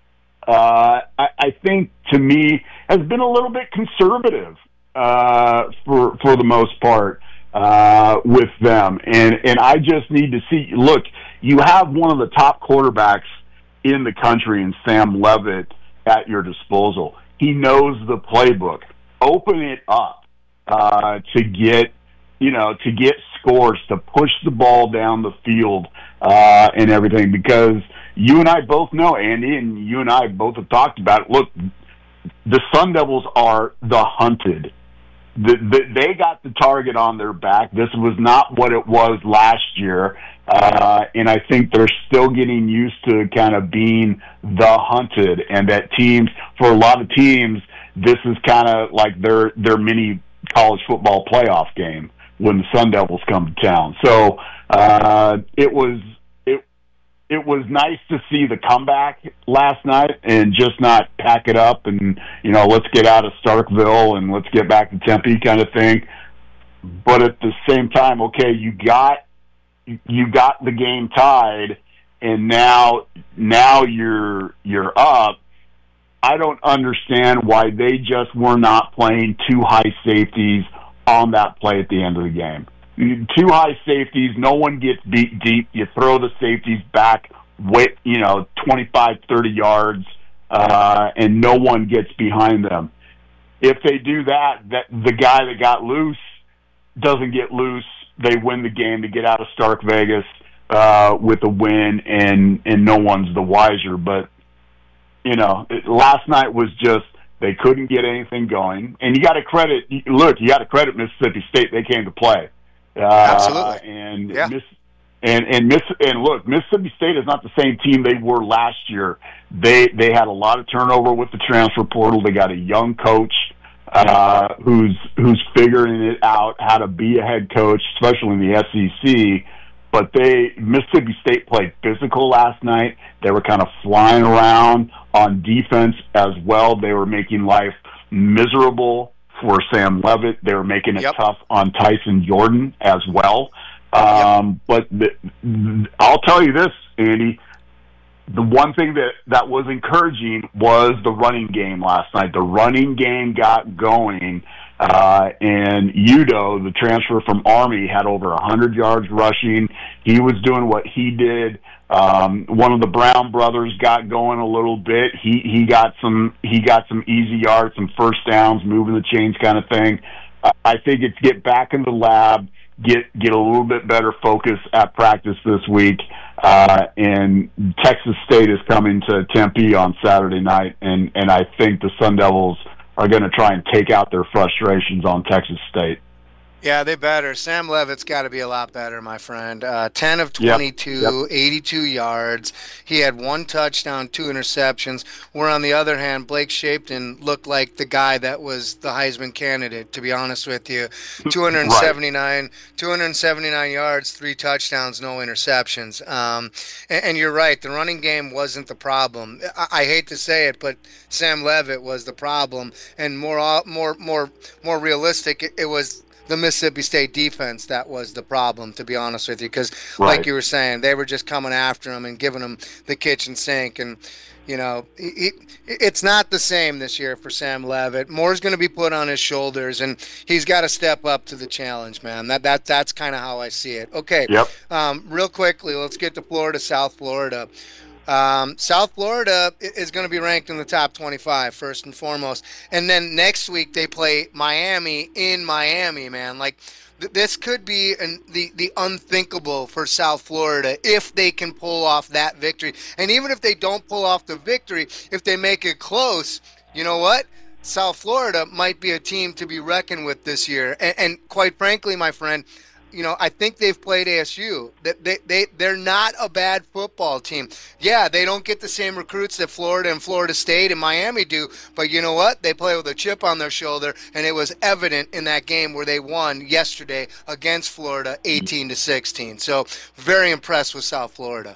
uh, I, I think to me has been a little bit conservative uh, for for the most part uh, with them. And and I just need to see. Look, you have one of the top quarterbacks in the country in Sam Levitt at your disposal. He knows the playbook. Open it up uh, to get, you know, to get scores, to push the ball down the field uh, and everything. Because you and I both know, Andy, and you and I both have talked about it. Look, the Sun Devils are the hunted. The, the, they got the target on their back. This was not what it was last year. Uh, and I think they're still getting used to kind of being the hunted, and that teams, for a lot of teams, this is kind of like their their mini college football playoff game when the Sun Devils come to town. So uh, it was it it was nice to see the comeback last night and just not pack it up and, you know, let's get out of Starkville and let's get back to Tempe kind of thing. But at the same time, okay, you got you got the game tied, and now now you're you're up. I don't understand why they just were not playing two high safeties on that play at the end of the game. Two high safeties, no one gets beat deep. You throw the safeties back, wait, you know, twenty-five, thirty yards, uh, and no one gets behind them. if they do that, that the guy that got loose doesn't get loose. They win the game to get out of Stark Vegas uh, with a win, and, and no one's the wiser. But, you know, it, last night was just they couldn't get anything going. And you got to credit, look, you got to credit Mississippi State. They came to play. Uh, Absolutely. And, yeah. Miss, and, and, Miss, and look, Mississippi State is not the same team they were last year. They, they had a lot of turnover with the transfer portal. They got a young coach. Uh, who's who's figuring it out how to be a head coach, especially in the S E C. But they Mississippi State played physical last night. They were kind of flying around on defense as well. They were making life miserable for Sam Leavitt. They were making it yep. tough on Tyson Jordan as well. Um, yep. But the, I'll tell you this, Andy. The one thing that, that was encouraging was the running game last night. The running game got going, uh, and Udo, the transfer from Army, had over one hundred yards rushing. He was doing what he did. Um, one of the Brown brothers got going a little bit. He he got some he got some easy yards, some first downs, moving the chains kind of thing. I think it's get back in the lab, get get a little bit better focus at practice this week. Uh, and Texas State is coming to Tempe on Saturday night, and, and I think the Sun Devils are going to try and take out their frustrations on Texas State. Yeah, they better. Sam Leavitt's got to be a lot better, my friend. Uh, ten of twenty-two, yep. Yep. eighty-two yards. He had one touchdown, two interceptions. Where on the other hand, Blake Shapen looked like the guy that was the Heisman candidate, to be honest with you. two seventy-nine, right. two seventy-nine yards, three touchdowns, no interceptions. Um, and, and you're right, the running game wasn't the problem. I, I hate to say it, but Sam Leavitt was the problem. And more, more, more, more realistic, it, it was the Mississippi State defense that was the problem, to be honest with you, because right. like you were saying, they were just coming after him and giving him the kitchen sink. And, you know, he, it's not the same this year for Sam Leavitt. More's going to be put on his shoulders, and he's got to step up to the challenge, man. That that That's kind of how I see it. Okay, yep. um, real quickly, let's get to Florida, South Florida. Um, South Florida is going to be ranked in the top twenty-five, first and foremost. And then next week they play Miami in Miami, man. Like, th- this could be an, the, the unthinkable for South Florida if they can pull off that victory. And even if they don't pull off the victory, if they make it close, you know what? South Florida might be a team to be reckoned with this year. And, and quite frankly, my friend, you know, I think they've played A S U. They, they, they, they're not a bad football team. Yeah, they don't get the same recruits that Florida and Florida State and Miami do, but you know what? They play with a chip on their shoulder, and it was evident in that game where they won yesterday against Florida eighteen to sixteen. So very impressed with South Florida.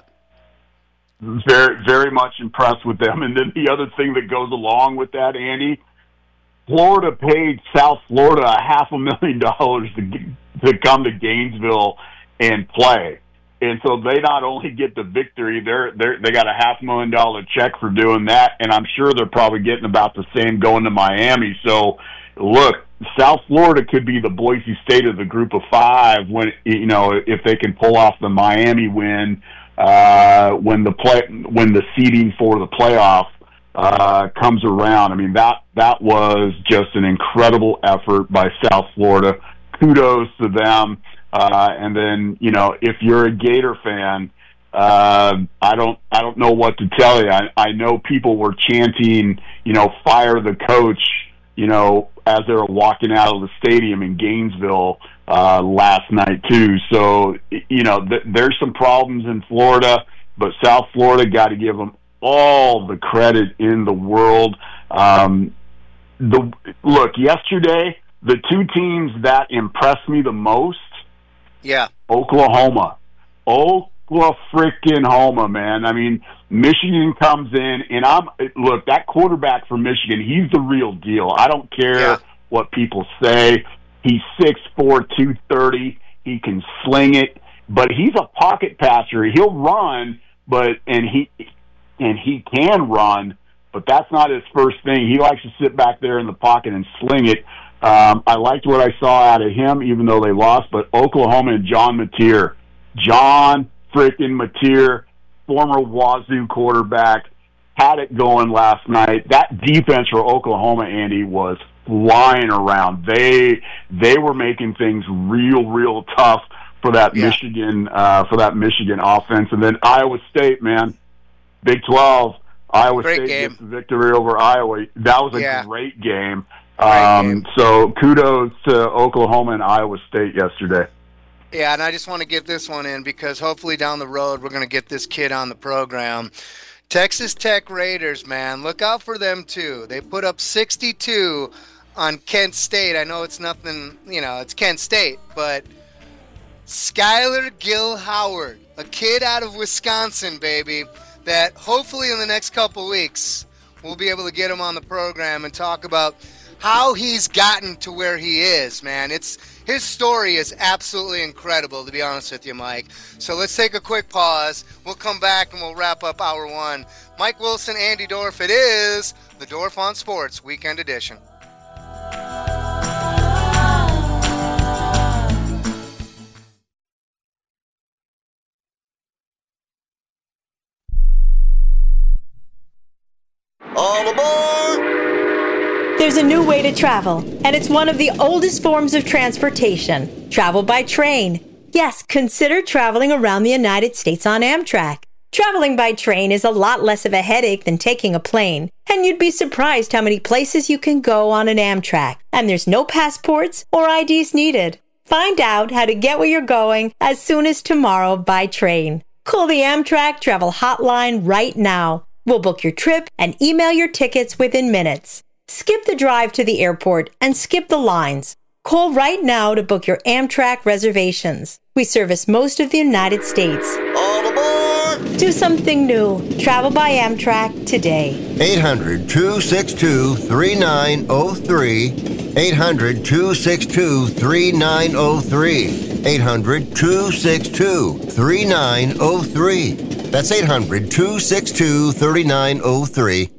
Very, very much impressed with them. And then the other thing that goes along with that, Andy, Florida paid South Florida a half a million dollars to get to come to Gainesville and play. And so they not only get the victory, they're, they're, they got a half million dollar check for doing that, and I'm sure they're probably getting about the same going to Miami. So, look, South Florida could be the Boise State of the group of five when, you know, if they can pull off the Miami win uh, when the play when the seeding for the playoff uh, comes around. I mean, that that was just an incredible effort by South Florida. Kudos to them. Uh, and then, you know, if you're a Gator fan, uh, I don't, I don't know what to tell you. I, I know people were chanting, you know, fire the coach, you know, as they were walking out of the stadium in Gainesville, uh, last night too. So, you know, th- there's some problems in Florida, but South Florida got to give them all the credit in the world. Um, the, look, yesterday, the two teams that impressed me the most, yeah, Oklahoma. Oklahoma, man. I mean, Michigan comes in, and I'm look, that quarterback for Michigan, he's the real deal. I don't care yeah. what people say. He's six four, two thirty. He can sling it, but he's a pocket passer. He'll run, but and he and he can run, but that's not his first thing. He likes to sit back there in the pocket and sling it. Um, I liked what I saw out of him, even though they lost. But Oklahoma and John Mateer, John freaking Mateer, former Wazoo quarterback, had it going last night. That defense for Oklahoma, Andy, was flying around. They they were making things real, real tough for that yeah. Michigan uh, for that Michigan offense. And then Iowa State, man, Big twelve, Iowa great State game. gets the victory over Iowa. That was a yeah. great game. Great um, game. So kudos to Oklahoma and Iowa State yesterday. Yeah, and I just want to get this one in because hopefully down the road we're going to get this kid on the program. Texas Tech Raiders, man, look out for them too. They put up sixty-two on Kent State. I know it's nothing, you know, it's Kent State, but Skylar Gill Howard, a kid out of Wisconsin, baby, that hopefully in the next couple weeks we'll be able to get him on the program and talk about how he's gotten to where he is, man. It's his story is absolutely incredible, to be honest with you, Mike. So let's take a quick pause. We'll come back and we'll wrap up hour one. Mike Wilson, Andy Dorf, it is the Dorf on Sports Weekend Edition. All aboard! There's a new way to travel, and it's one of the oldest forms of transportation, travel by train. Yes, consider traveling around the United States on Amtrak. Traveling by train is a lot less of a headache than taking a plane, and you'd be surprised how many places you can go on an Amtrak, and there's no passports or I Ds needed. Find out how to get where you're going as soon as tomorrow by train. Call the Amtrak Travel Hotline right now. We'll book your trip and email your tickets within minutes. Skip the drive to the airport and skip the lines. Call right now to book your Amtrak reservations. We service most of the United States. All aboard! Do something new. Travel by Amtrak today. eight hundred, two six two, three nine zero three. eight hundred, two six two, three nine zero three. eight hundred, two six two, three nine zero three. That's eight hundred, two six two, three nine zero three.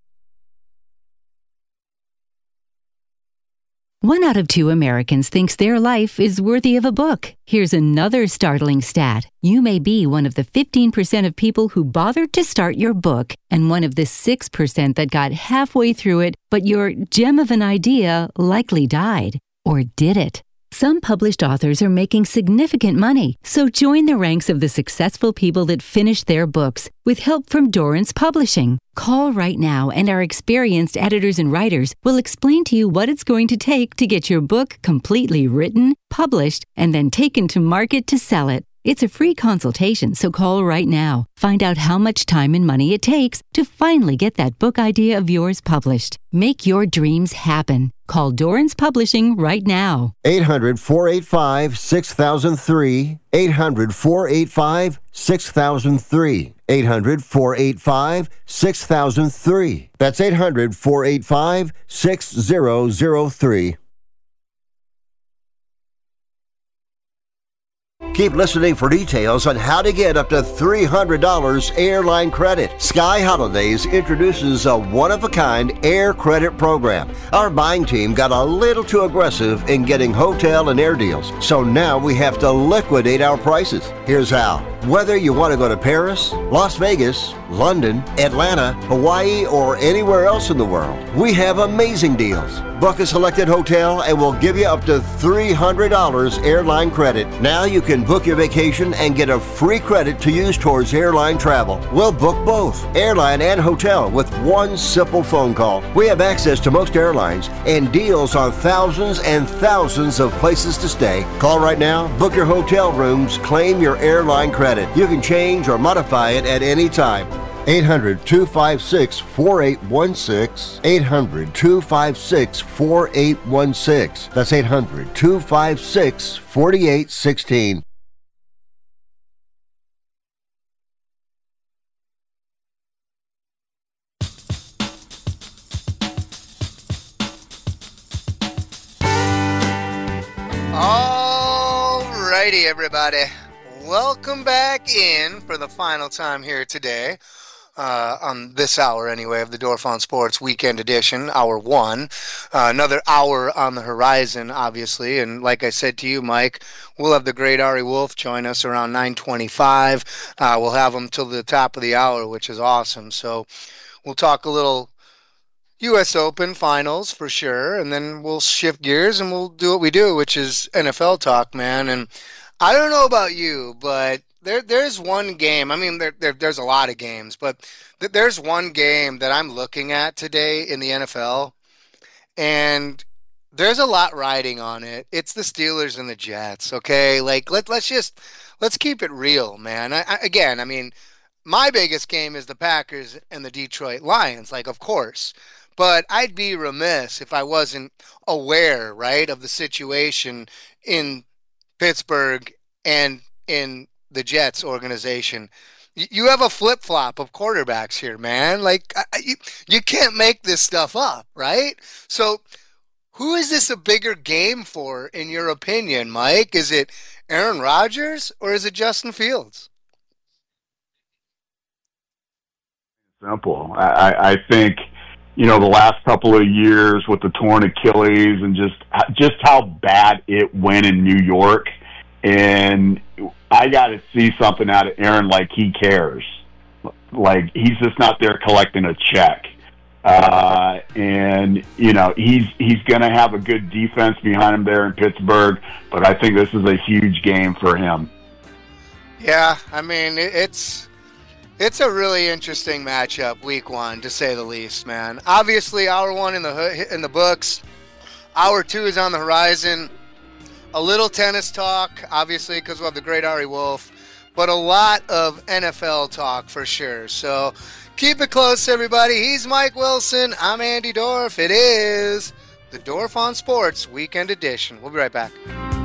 One out of two Americans thinks their life is worthy of a book. Here's another startling stat. You may be one of the fifteen percent of people who bothered to start your book and one of the six percent that got halfway through it, but your gem of an idea likely died. Or did it? Some published authors are making significant money, so join the ranks of the successful people that finished their books with help from Dorrance Publishing. Call right now and our experienced editors and writers will explain to you what it's going to take to get your book completely written, published, and then taken to market to sell it. It's a free consultation, so call right now. Find out how much time and money it takes to finally get that book idea of yours published. Make your dreams happen. Call Dorrance Publishing right now. eight hundred, four eight five, six thousand three. eight hundred, four eight five, six thousand three. eight hundred, four eight five, six thousand three. That's eight hundred, four eight five, six thousand three. Keep listening for details on how to get up to three hundred dollars airline credit. Sky Holidays introduces a one-of-a-kind air credit program. Our buying team got a little too aggressive in getting hotel and air deals, so now we have to liquidate our prices. Here's how. Whether you want to go to Paris, Las Vegas, London, Atlanta, Hawaii, or anywhere else in the world, we have amazing deals. Book a selected hotel and we'll give you up to three hundred dollars airline credit. Now you can book your vacation and get a free credit to use towards airline travel. We'll book both, airline and hotel, with one simple phone call. We have access to most airlines and deals on thousands and thousands of places to stay. Call right now, book your hotel rooms, claim your airline credit. You can change or modify it at any time. eight hundred, two five six, four eight one six. eight hundred, two five six, four eight one six. That's eight hundred, two five six, four eight one six. Alrighty, everybody. Welcome back in for the final time here today, uh, on this hour anyway, of the Dorf on Sports Weekend Edition, hour one. Uh, another hour on the horizon, obviously, and like I said to you, Mike, we'll have the great Ari Wolf join us around nine twenty-five. Uh, we'll have him till the top of the hour, which is awesome. So we'll talk a little, U S Open finals for sure, and then we'll shift gears and we'll do what we do, which is N F L talk, man. And I don't know about you, but there there's one game. I mean, there, there there's a lot of games, but th- there's one game that I'm looking at today in the N F L, and there's a lot riding on it. It's the Steelers and the Jets. Okay, like let let's just let's keep it real, man. I, I, again, I mean, my biggest game is the Packers and the Detroit Lions. Like, of course. But I'd be remiss if I wasn't aware, right, of the situation in Pittsburgh and in the Jets organization. You have a flip-flop of quarterbacks here, man. Like, you, you can't make this stuff up, right? So who is this a bigger game for, in your opinion, Mike? Is it Aaron Rodgers or is it Justin Fields? Simple. I, I think... You know, the last couple of years with the torn Achilles and just just how bad it went in New York. And I got to see something out of Aaron like he cares. Like, he's just not there collecting a check. Uh, and, you know, he's he's going to have a good defense behind him there in Pittsburgh. But I think this is a huge game for him. Yeah, I mean, it's... It's a really interesting matchup, week one, to say the least, man. Obviously, hour one in the in the books. Hour two is on the horizon. A little tennis talk, obviously, because we'll have the great Ari Wolf. But a lot of N F L talk for sure. So keep it close, everybody. He's Mike Wilson. I'm Andy Dorf. It is the Dorf on Sports Weekend Edition. We'll be right back.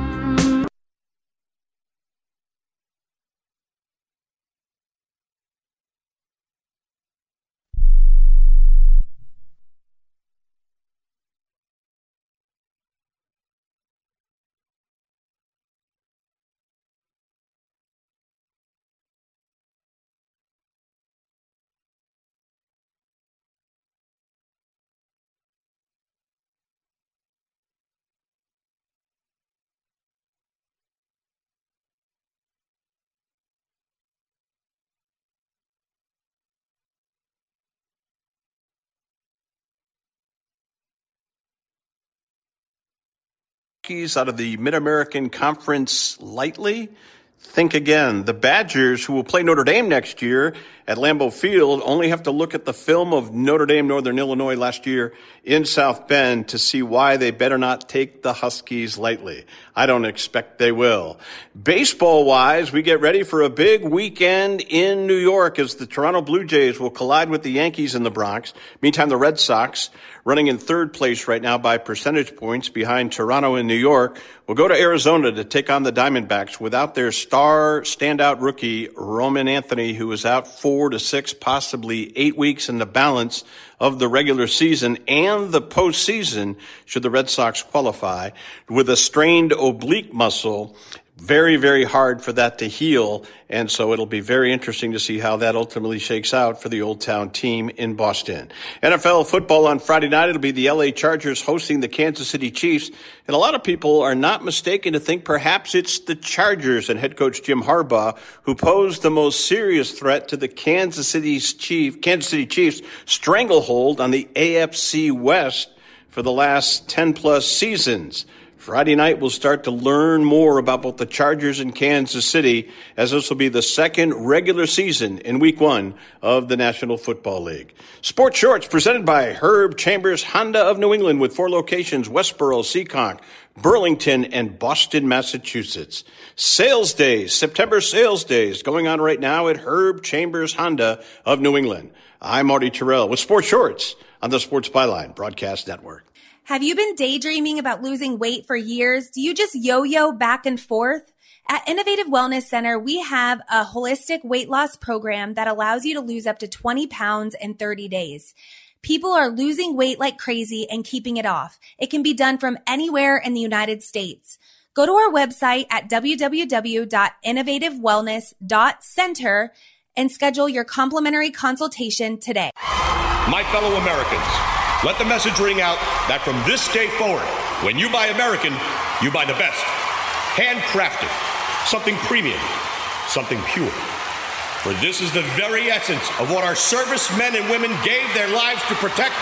Out of the Mid-American Conference lightly. Think again. The Badgers, who will play Notre Dame next year at Lambeau Field, only have to look at the film of Notre Dame, Northern Illinois last year in South Bend to see why they better not take the Huskies lightly. I don't expect they will. Baseball-wise, we get ready for a big weekend in New York as the Toronto Blue Jays will collide with the Yankees in the Bronx. Meantime, the Red Sox, running in third place right now by percentage points behind Toronto and New York, will go to Arizona to take on the Diamondbacks without their star standout rookie, Roman Anthony, who is out four to six, possibly eight weeks in the balance of the regular season and the postseason, should the Red Sox qualify, with a strained oblique muscle. Very, very hard for that to heal, and so it'll be very interesting to see how that ultimately shakes out for the Old Town team in Boston. N F L football on Friday night, it'll be the L A Chargers hosting the Kansas City Chiefs, and a lot of people are not mistaken to think perhaps it's the Chargers and head coach Jim Harbaugh who posed the most serious threat to the Kansas City's Chief, Kansas City Chiefs stranglehold on the A F C West for the last ten plus seasons. Friday night, we'll start to learn more about both the Chargers and Kansas City, as this will be the second regular season in week one of the National Football League. Sports Shorts presented by Herb Chambers Honda of New England with four locations, Westboro, Seekonk, Burlington, and Boston, Massachusetts. Sales Days, September Sales Days, going on right now at Herb Chambers Honda of New England. I'm Marty Terrell with Sports Shorts on the Sports Byline Broadcast Network. Have you been daydreaming about losing weight for years? Do you just yo-yo back and forth? At Innovative Wellness Center, we have a holistic weight loss program that allows you to lose up to twenty pounds in thirty days. People are losing weight like crazy and keeping it off. It can be done from anywhere in the United States. Go to our website at w w w dot innovative wellness dot center and schedule your complimentary consultation today. My fellow Americans, let the message ring out that from this day forward, when you buy American, you buy the best. Handcrafted, something premium, something pure. For this is the very essence of what our servicemen and women gave their lives to protect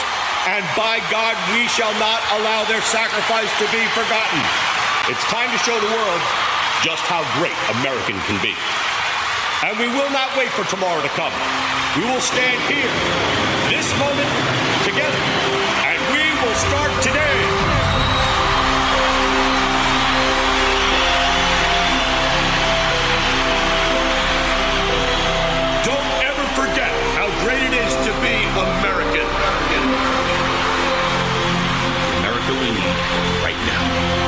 And by God, we shall not allow their sacrifice to be forgotten. It's time to show the world just how great American can be. And we will not wait for tomorrow to come. We will stand here, this moment, together, and we will start today. Don't ever forget how great it is to be American. America we need right now.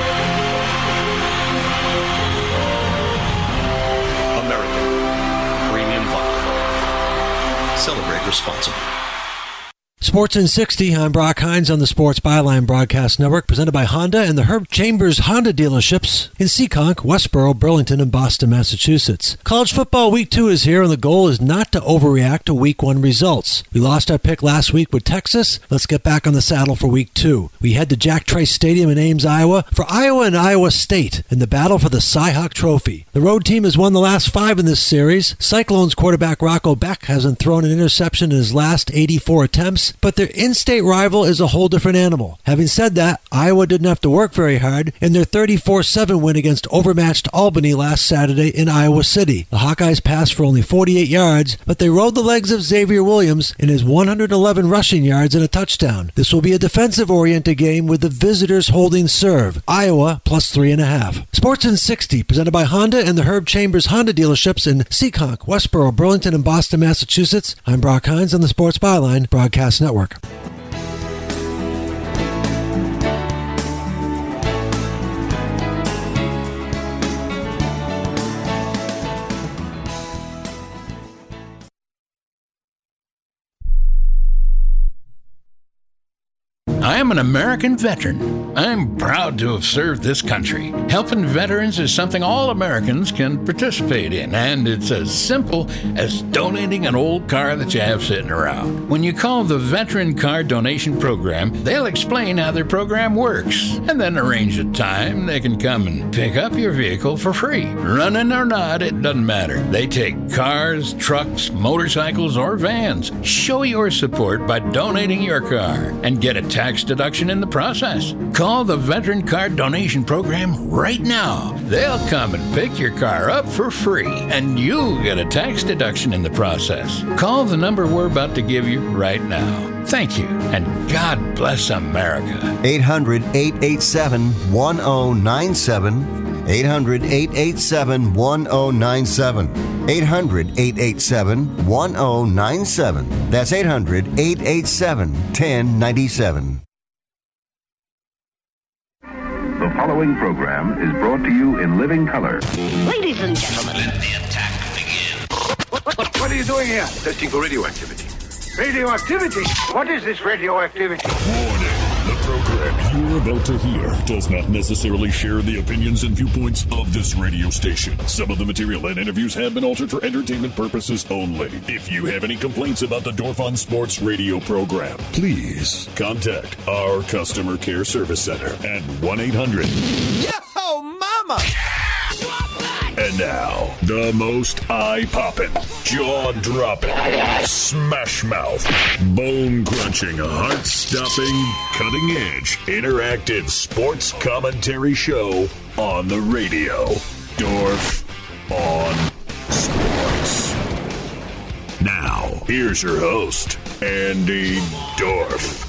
American Premium Vodka. Celebrate responsibly. Sports in sixty, I'm Brock Hines on the Sports Byline Broadcast Network, presented by Honda and the Herb Chambers Honda dealerships in Seekonk, Westboro, Burlington, and Boston, Massachusetts. College football week two is here, and the goal is not to overreact to week one results. We lost our pick last week with Texas. Let's get back on the saddle for week two. We head to Jack Trice Stadium in Ames, Iowa, for Iowa and Iowa State in the battle for the Cy-Hawk Trophy. The road team has won the last five in this series. Cyclones quarterback Rocco Beck hasn't thrown an interception in his last eighty-four attempts, but their in-state rival is a whole different animal. Having said that, Iowa didn't have to work very hard in their thirty-four seven win against overmatched Albany last Saturday in Iowa City. The Hawkeyes passed for only forty-eight yards, but they rode the legs of Xavier Williams in his one hundred eleven rushing yards and a touchdown. This will be a defensive-oriented game with the visitors holding serve. Iowa plus three and a half. Sports in sixty, presented by Honda and the Herb Chambers Honda dealerships in Seekonk, Westboro, Burlington, and Boston, Massachusetts. I'm Brock Hines on the Sports Byline Broadcast Network. I am an American veteran. I'm proud to have served this country. Helping veterans is something all Americans can participate in, and it's as simple as donating an old car that you have sitting around. When you call the Veteran Car Donation Program, they'll explain how their program works, and then arrange a time they can come and pick up your vehicle for free. Running or not, it doesn't matter. They take cars, trucks, motorcycles, or vans. Show your support by donating your car and get a tax deduction in the process. Call the Veteran Car Donation Program right now. They'll come and pick your car up for free, and you'll get a tax deduction in the process. Call the number we're about to give you right now. Thank you, and God bless America. eight hundred, eight eight seven, one zero nine seven. eight hundred, eight eight seven, one zero nine seven. eight hundred, eight eight seven, one zero nine seven. That's eight hundred, eight eight seven, one zero nine seven. The following program is brought to you in living color. Ladies and gentlemen, let the attack begin. What, what, what, what are you doing here? Testing for radioactivity. Radioactivity? What is this radioactivity? Warning. The program you're about to hear does not necessarily share the opinions and viewpoints of this radio station. Some of the material and interviews have been altered for entertainment purposes only. If you have any complaints about the Dorf on Sports radio program, please contact our customer care service center at one eight hundred. Yo, mama! And now, the most eye-popping, jaw-dropping, smash-mouth, bone-crunching, heart-stopping, cutting-edge, interactive sports commentary show on the radio. Dorf on Sports. Now, here's your host, Andy Dorf.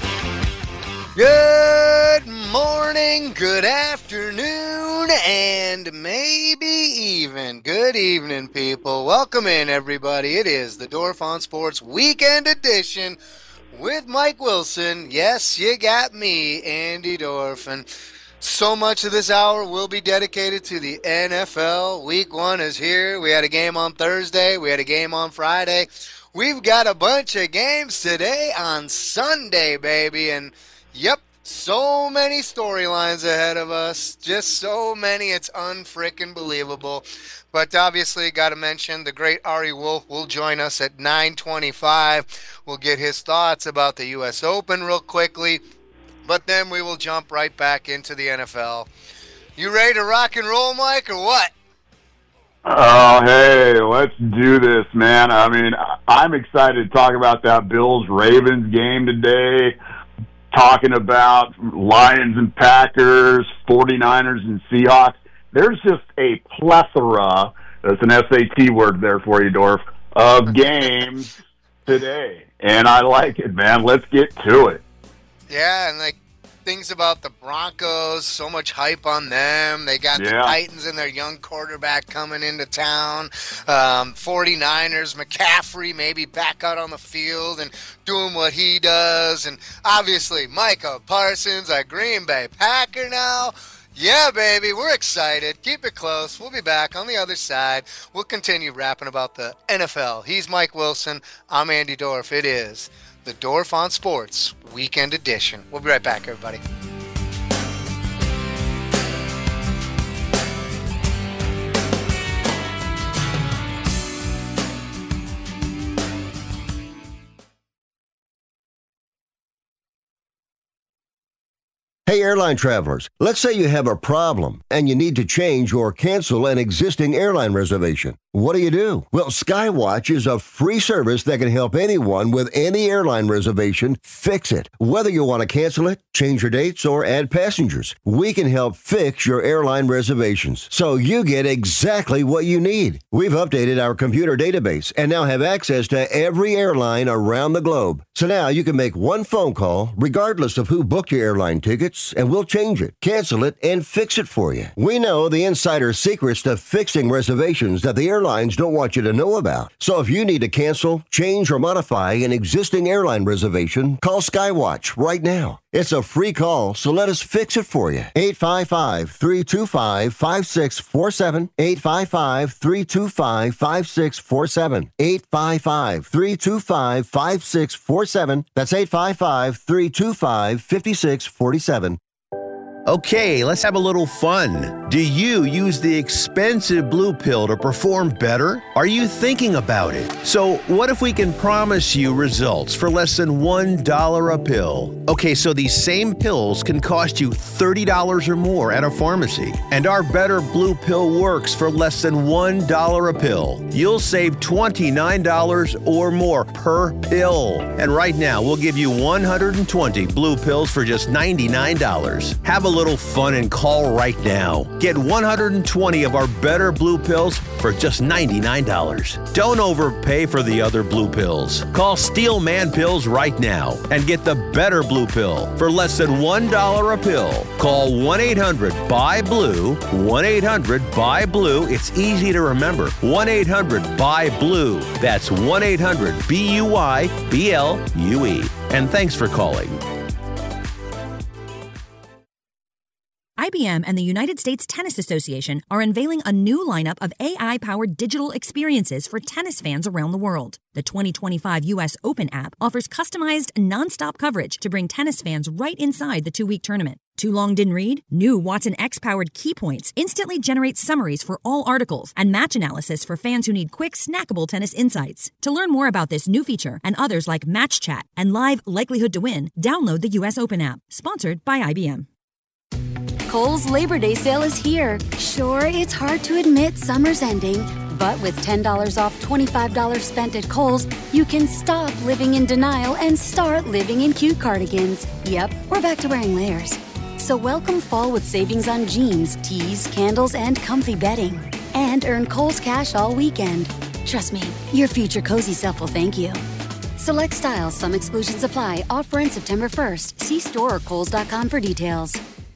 Good morning, good afternoon, and maybe even good evening, people. Welcome in, everybody. It is the Dorf on Sports Weekend Edition with Mike Wilson. Yes, you got me, Andy Dorf. And so much of this hour will be dedicated to the N F L. Week one is here. We had a game on Thursday. We had a game on Friday. We've got a bunch of games today on Sunday, baby. And yep, so many storylines ahead of us. Just so many. It's unfrickin' believable. But obviously, got to mention the great Ari Wolf will join us at nine twenty-five. We'll get his thoughts about the U S Open real quickly. But then we will jump right back into the N F L. You ready to rock and roll, Mike, or what? Oh, hey, let's do this, man. I mean, I'm excited to talk about that Bills-Ravens game today. talking about Lions and Packers, forty-niners and Seahawks. There's just a plethora, that's an S A T word there for you, Dorf, of games today. And I like it, man. Let's get to it. Yeah, and like things about the Broncos, so much hype on them. They got Yeah. the Titans and their young quarterback coming into town. Um, forty-niners, McCaffrey maybe back out on the field and doing what he does. And obviously Micah Parsons, a Green Bay Packer now. Yeah, baby, we're excited. Keep it close. We'll be back on the other side. We'll continue rapping about the N F L. He's Mike Wilson. I'm Andy Dorf. It is the Dorf on Sports Weekend Edition. We'll be right back, everybody. Hey, airline travelers, let's say you have a problem and you need to change or cancel an existing airline reservation. What do you do? Well, Skywatch is a free service that can help anyone with any airline reservation fix it. Whether you want to cancel it, change your dates, or add passengers, we can help fix your airline reservations so you get exactly what you need. We've updated our computer database and now have access to every airline around the globe. So now you can make one phone call regardless of who booked your airline tickets, and we'll change it, cancel it, and fix it for you. We know the insider secrets to fixing reservations that the airlines don't want you to know about. So if you need to cancel, change, or modify an existing airline reservation, call Skywatch right now. It's a free call, so let us fix it for you. eight five five, three two five, five six four seven. eight five five, three two five, five six four seven. eight five five, three two five, five six four seven. That's eight five five, three two five, five six four seven. Okay, let's have a little fun. Do you use the expensive blue pill to perform better? Are you thinking about it? So what if we can promise you results for less than one dollar a pill? Okay, so these same pills can cost you thirty dollars or more at a pharmacy. And our Better Blue Pill works for less than one dollar a pill. You'll save twenty-nine dollars or more per pill. And right now, we'll give you one hundred twenty blue pills for just ninety-nine dollars. Have a little fun and call right now. Get one hundred twenty of our Better Blue Pills for just ninety-nine dollars. Don't overpay for the other blue pills. Call Steel Man Pills right now and get the Better Blue Pill for less than one dollar a pill. Call one eight hundred B U Y blue, one eight hundred B U Y blue. It's easy to remember. one eight hundred B U Y blue. That's one eight hundred B U Y B L U E. And thanks for calling. I B M and the United States Tennis Association are unveiling a new lineup of A I-powered digital experiences for tennis fans around the world. The twenty twenty-five U S Open app offers customized, nonstop coverage to bring tennis fans right inside the two-week tournament. Too long didn't read? New Watson X-powered Key Points instantly generates summaries for all articles and match analysis for fans who need quick, snackable tennis insights. To learn more about this new feature and others like Match Chat and Live Likelihood to Win, download the U S Open app. Sponsored by I B M. Kohl's Labor Day sale is here. Sure, it's hard to admit summer's ending, but with ten dollars off twenty-five dollars spent at Kohl's, you can stop living in denial and start living in cute cardigans. Yep, we're back to wearing layers. So welcome fall with savings on jeans, tees, candles, and comfy bedding. And earn Kohl's cash all weekend. Trust me, your future cozy self will thank you. Select styles, some exclusions apply. Offer in September first. See store or kohls dot com for details.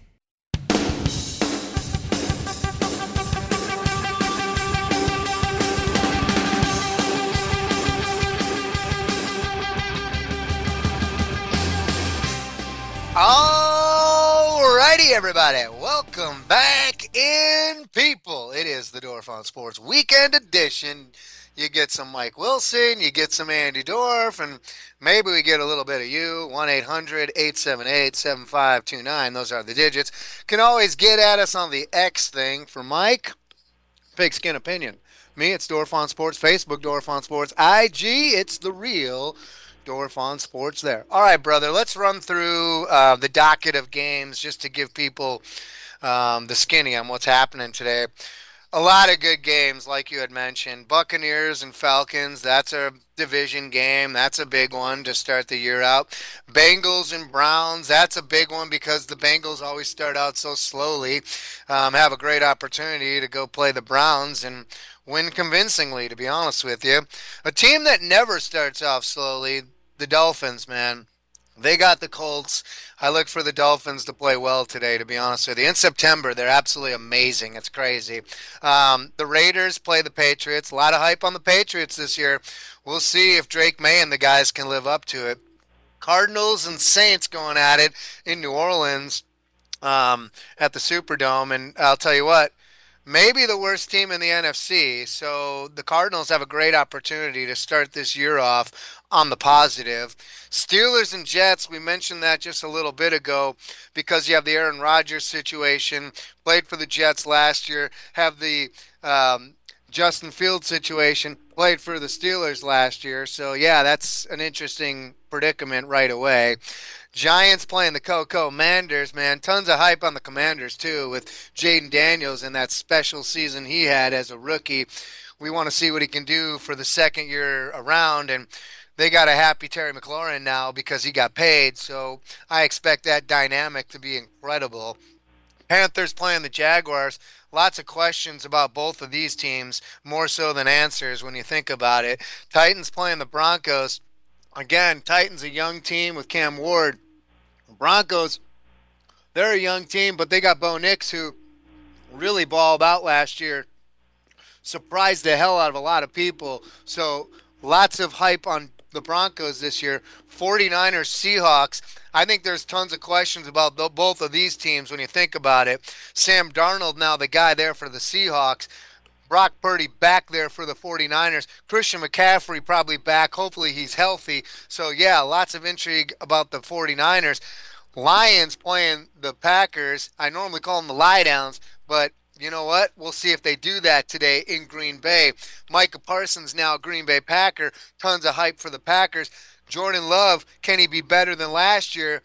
Alrighty, everybody. Welcome back in, people. It is the Dorf on Sports Weekend Edition. You get some Mike Wilson, you get some Andy Dorf, and maybe we get a little bit of you. one eight hundred, eight seven eight, seven five two nine. Those are the digits. Can always get at us on the X thing. For Mike, Pigskin Opinion. Me, it's Dorf on Sports. Facebook, Dorf on Sports. I G, it's the real Dorf on Sports there. All right, brother, let's run through uh, the docket of games just to give people um, the skinny on what's happening today. A lot of good games, like you had mentioned. Buccaneers and Falcons, that's a division game. That's a big one to start the year out. Bengals and Browns, that's a big one because the Bengals always start out so slowly. Um, have a great opportunity to go play the Browns and win convincingly, to be honest with you. A team that never starts off slowly, the Dolphins, man. They got the Colts. I look for the Dolphins to play well today, to be honest with you. In September, they're absolutely amazing. It's crazy. Um, the Raiders play the Patriots. A lot of hype on the Patriots this year. We'll see if Drake May and the guys can live up to it. Cardinals and Saints going at it in New Orleans um, at the Superdome. And I'll tell you what, maybe the worst team in the N F C. So the Cardinals have a great opportunity to start this year off on the positive. Steelers and Jets, we mentioned that just a little bit ago because you have the Aaron Rodgers situation. Played for the Jets last year. Have the um, Justin Fields situation. Played for the Steelers last year. So, yeah, that's an interesting predicament right away. Giants playing the Co-Commanders, man. Tons of hype on the Commanders, too, with Jaden Daniels and that special season he had as a rookie. We want to see what he can do for the second year around, and they got a happy Terry McLaurin now because he got paid, so I expect that dynamic to be incredible. Panthers playing the Jaguars. Lots of questions about both of these teams, more so than answers when you think about it. Titans playing the Broncos. Again, Titans a young team with Cam Ward. Broncos, they're a young team, but they got Bo Nix, who really balled out last year. Surprised the hell out of a lot of people. So lots of hype on the Broncos this year. 49ers, Seahawks. I think there's tons of questions about the, both of these teams when you think about it. Sam Darnold now the guy there for the Seahawks. Brock Purdy back there for the 49ers. Christian McCaffrey probably back. Hopefully he's healthy. So, yeah, lots of intrigue about the 49ers. Lions playing the Packers. I normally call them the Lie-Downs, but you know what? We'll see if they do that today in Green Bay. Micah Parsons now a Green Bay Packer. Tons of hype for the Packers. Jordan Love, can he be better than last year?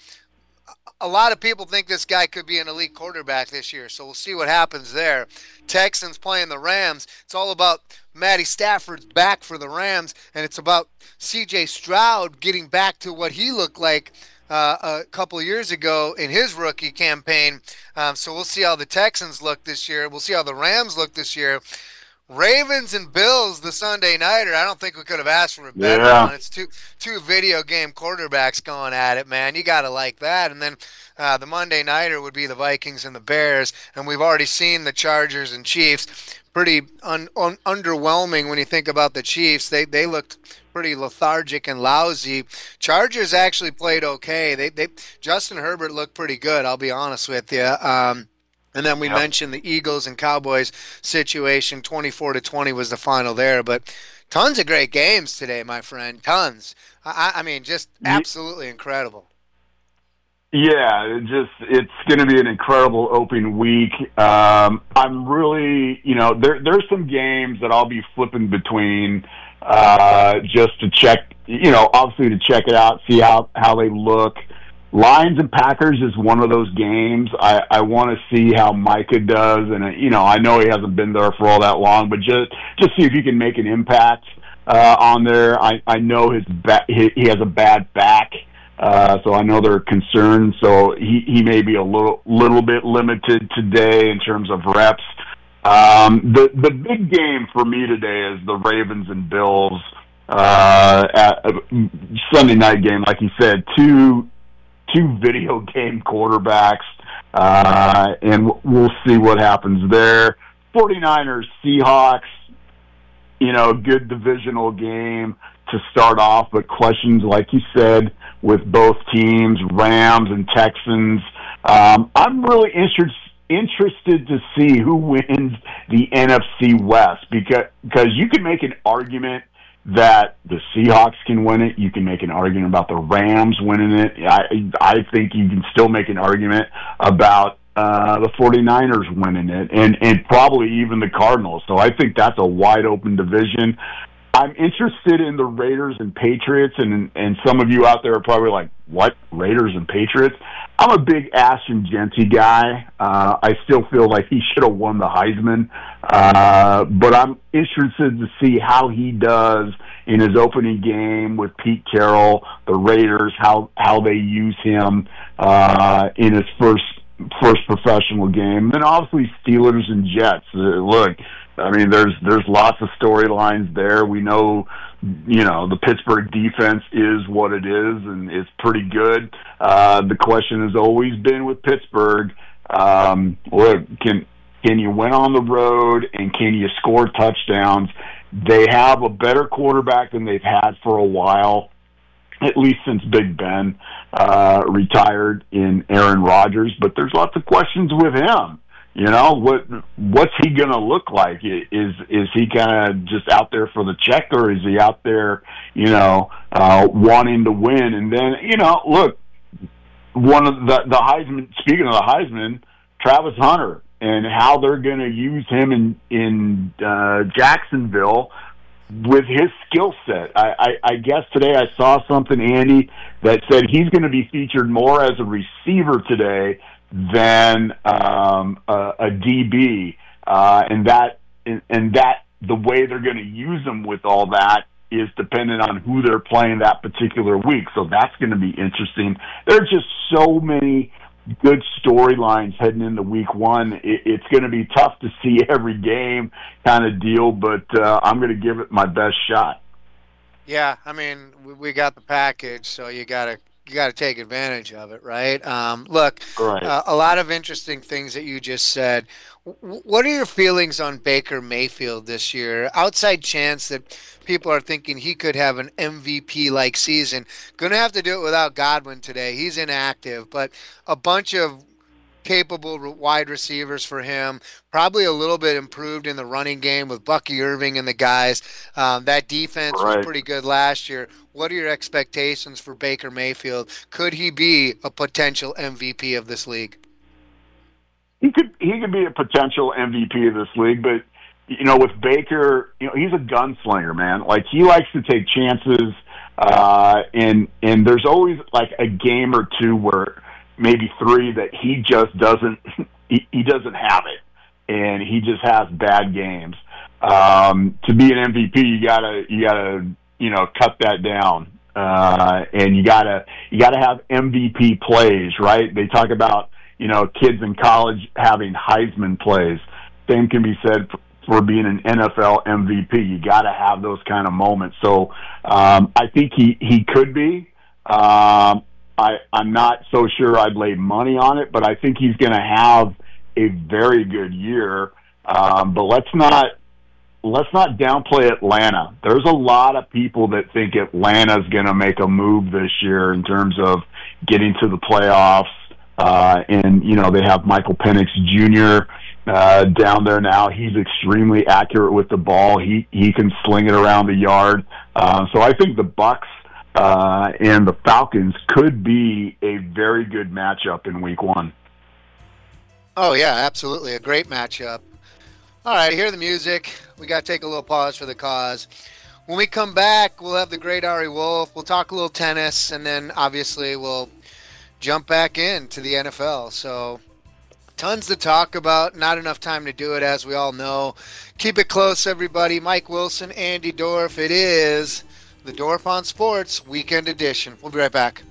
A lot of people think this guy could be an elite quarterback this year, so we'll see what happens there. Texans playing the Rams. It's all about Matty Stafford's back for the Rams, and it's about C J Stroud getting back to what he looked like uh, a couple of years ago in his rookie campaign. Um, so we'll see how the Texans look this year. We'll see how the Rams look this year. Ravens and Bills, the Sunday nighter. I don't think we could have asked for a better yeah. one. It's two two video game quarterbacks going at it, man. You got to like that. And then uh, the Monday nighter would be the Vikings and the Bears. And we've already seen the Chargers and Chiefs. Pretty un, un, underwhelming when you think about the Chiefs. They they looked pretty lethargic and lousy. Chargers actually played okay. They they Justin Herbert looked pretty good, I'll be honest with you. Um, And then we yep. mentioned the Eagles and Cowboys situation. twenty-four to twenty was the final there. But tons of great games today, my friend. Tons. I, I mean, just absolutely incredible. Yeah, it just it's going to be an incredible open week. Um, I'm really, you know, there there's some games that I'll be flipping between uh, just to check, you know, obviously to check it out, see how, how they look. Lions and Packers is one of those games. I, I want to see how Micah does, and uh, you know I know he hasn't been there for all that long, but just just see if he can make an impact uh, on there. I, I know his ba- he, he has a bad back, uh, so I know they're concerned. So he, he may be a little little bit limited today in terms of reps. Um, the the big game for me today is the Ravens and Bills uh, at uh, Sunday night game. Like you said, two. two video game quarterbacks, uh, and we'll see what happens there. 49ers, Seahawks, you know, good divisional game to start off, but questions, like you said, with both teams, Rams and Texans. Um, I'm really interested interested to see who wins the N F C West, because because you can make an argument that the Seahawks can win it. You can make an argument about the Rams winning it. I I think you can still make an argument about uh, the 49ers winning it, and, and probably even the Cardinals. So I think that's a wide-open division. I'm interested in the Raiders and Patriots, and and some of you out there are probably like, what, Raiders and Patriots? I'm a big Ashton Jeanty guy. Uh, I still feel like he should have won the Heisman, uh, but I'm interested to see how he does in his opening game with Pete Carroll, the Raiders, how how they use him uh, in his first first professional game. And obviously Steelers and Jets. Uh, look, I mean, there's there's lots of storylines there. We know, you know, the Pittsburgh defense is what it is, and it's pretty good. Uh, the question has always been with Pittsburgh, um, look, can can you win on the road, and can you score touchdowns? They have a better quarterback than they've had for a while, at least since Big Ben uh, retired in Aaron Rodgers. But there's lots of questions with him. You know, what what's he going to look like? Is is he kind of just out there for the check, or is he out there, you know, uh, wanting to win? And then, you know, look, one of the the Heisman. Speaking of the Heisman, Travis Hunter, and how they're going to use him in in uh, Jacksonville with his skill set. I, I, I guess today I saw something, Andy, that said he's going to be featured more as a receiver today than um, a, a D B, uh, and that and, and that the way they're going to use them with all that is dependent on who they're playing that particular week. So that's going to be interesting. There are just so many good storylines heading into week one. It, it's going to be tough to see every game kind of deal, but uh, I'm going to give it my best shot. Yeah, I mean, we, we got the package, so you got to you got to take advantage of it, right? Um, look, right. Uh, a lot of interesting things that you just said. W- what are your feelings on Baker Mayfield this year? Outside chance that people are thinking he could have an M V P-like season. Going to have to do it without Godwin today. He's inactive, but a bunch of capable wide receivers for him. Probably a little bit improved in the running game with Bucky Irving and the guys. Um, that defense right. was pretty good last year. What are your expectations for Baker Mayfield? Could he be a potential M V P of this league? He could. He could be a potential M V P of this league, but you know, with Baker, you know, he's a gunslinger, man. Like, he likes to take chances, uh, and and there's always like a game or two where maybe three that he just doesn't he, he doesn't have it, and he just has bad games. Um, to be an M V P, you gotta you gotta you know cut that down, uh, and you gotta you gotta have M V P plays, right? They talk about, you know, kids in college having Heisman plays. Same can be said for, for being an N F L M V P. You got to have those kind of moments. So um, I think he he could be. Um, I, I'm not so sure I'd lay money on it, but I think he's going to have a very good year. Um, but let's not let's not downplay Atlanta. There's a lot of people that think Atlanta's going to make a move this year in terms of getting to the playoffs. Uh, and, you know, they have Michael Penix Junior uh, down there now. He's extremely accurate with the ball. He he can sling it around the yard. Uh, so I think the Bucs uh, and the Falcons could be a very good matchup in week one. Oh, yeah, absolutely. A great matchup. All right, hear the music. We got to take a little pause for the cause. When we come back, we'll have the great Ari Wolf. We'll talk a little tennis, and then obviously we'll jump back into the N F L. So tons to talk about. Not enough time to do it, as we all know. Keep it close, everybody. Mike Wilson, Andy Dorf. It is the Dorf on Sports Weekend Edition. We'll be right back.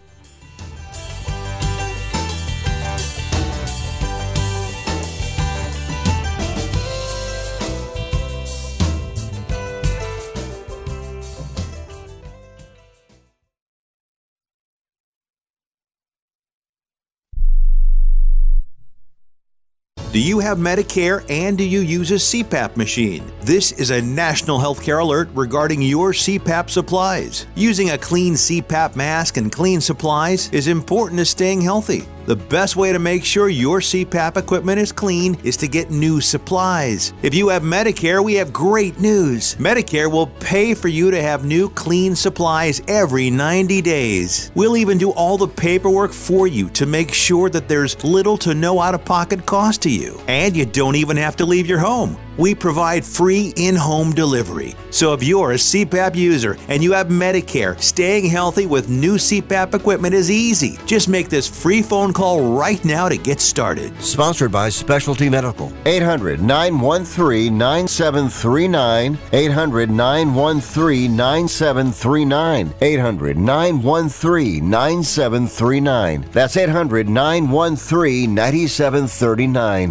Do you have Medicare and do you use a C PAP machine? This is a national healthcare alert regarding your C PAP supplies. Using a clean C PAP mask and clean supplies is important to staying healthy. The best way to make sure your C PAP equipment is clean is to get new supplies. If you have Medicare, we have great news. Medicare will pay for you to have new clean supplies every ninety days. We'll even do all the paperwork for you to make sure that there's little to no out-of-pocket cost to you. And you don't even have to leave your home. we provide free in-home delivery. So if you're a C PAP user and you have Medicare, staying healthy with new C PAP equipment is easy. Just make this free phone call right now to get started. Sponsored by Specialty Medical. eight hundred, nine one three, nine seven three nine. eight hundred, nine one three, nine seven three nine. eight hundred, nine one three, nine seven three nine. That's eight hundred, nine one three, nine seven three nine.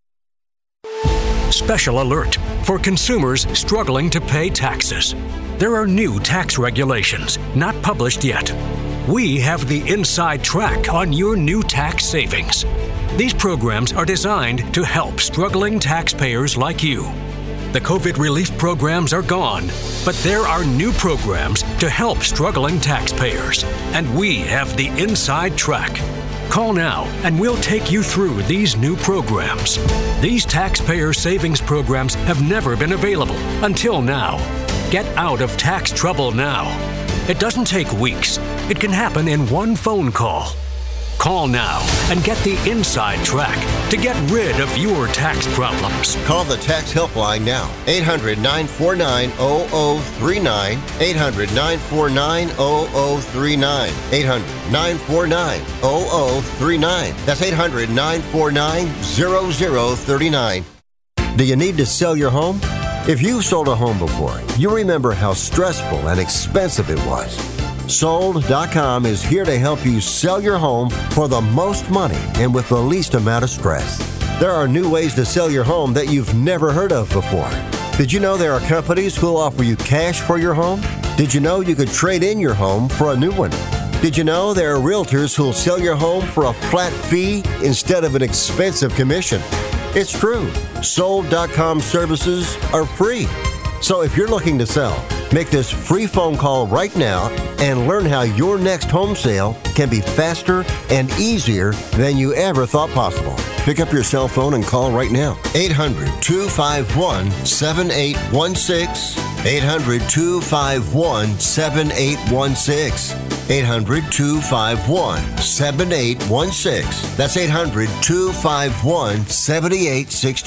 Special alert for consumers struggling to pay taxes. There are new tax regulations, not published yet. We have the inside track on your new tax savings. These programs are designed to help struggling taxpayers like you. The COVID relief programs are gone, but there are new programs to help struggling taxpayers, and we have the inside track. Call now and we'll take you through these new programs. These taxpayer savings programs have never been available until now. Get out of tax trouble now. It doesn't take weeks. It can happen in one phone call. Call now and get the inside track to get rid of your tax problems. Call the tax helpline now. eight hundred, nine four nine, zero zero three nine. eight hundred, nine four nine, zero zero three nine. eight hundred, nine four nine, zero zero three nine. That's eight hundred, nine four nine, zero zero three nine. Do you need to sell your home? If you've sold a home before, you remember how stressful and expensive it was. Sold dot com is here to help you sell your home for the most money and with the least amount of stress. There are new ways to sell your home that you've never heard of before. Did you know there are companies who'll offer you cash for your home? Did you know you could trade in your home for a new one? Did you know there are realtors who'll sell your home for a flat fee instead of an expensive commission? It's true. Sold dot com services are free. So if you're looking to sell, make this free phone call right now and learn how your next home sale can be faster and easier than you ever thought possible. Pick up your cell phone and call right now. eight hundred, two five one, seven eight one six. eight hundred, two five one, seven eight one six. eight hundred, two five one, seven eight one six. That's eight hundred, two five one, seven eight one six.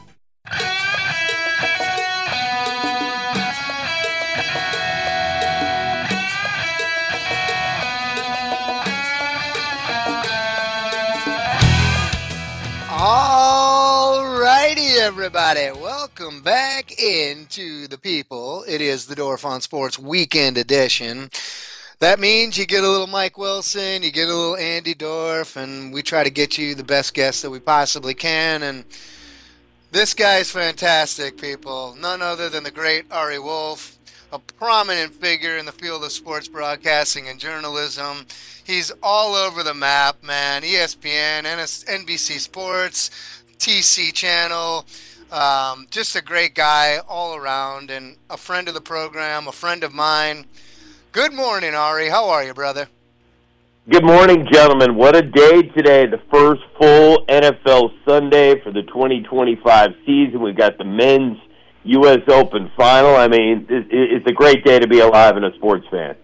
Alrighty, everybody. Welcome back into the people. It is the Dorf on Sports Weekend Edition. That means you get a little Mike Wilson, you get a little Andy Dorf, and we try to get you the best guests that we possibly can. And this guy's fantastic, people. None other than the great Ari Wolf, a prominent figure in the field of sports broadcasting and journalism. He's all over the map, man. E S P N, N B C Sports, T C Channel. Um, just a great guy all around and a friend of the program, a friend of mine. Good morning, Ari. How are you, brother? Good morning, gentlemen. What a day today. The first full N F L Sunday for the twenty twenty-five season. We've got the men's U S Open final. I mean, it's a great day to be alive and a sports fan.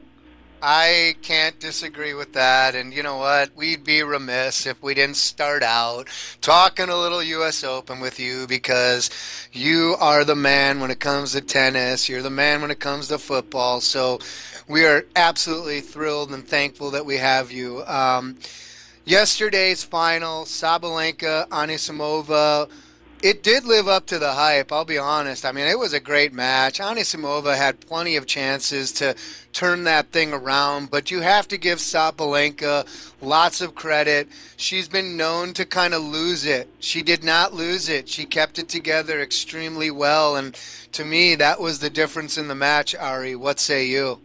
I can't disagree with that, and you know what? We'd be remiss if we didn't start out talking a little U S Open with you, because you are the man when it comes to tennis. You're the man when it comes to football, so we are absolutely thrilled and thankful that we have you. Um, yesterday's final, Sabalenka, Anisimova, it did live up to the hype, I'll be honest. I mean, it was a great match. Anisimova had plenty of chances to turn that thing around, but you have to give Sabalenka lots of credit. She's been known to kind of lose it. She did not lose it. She kept it together extremely well, and to me, that was the difference in the match, Ari. What say you?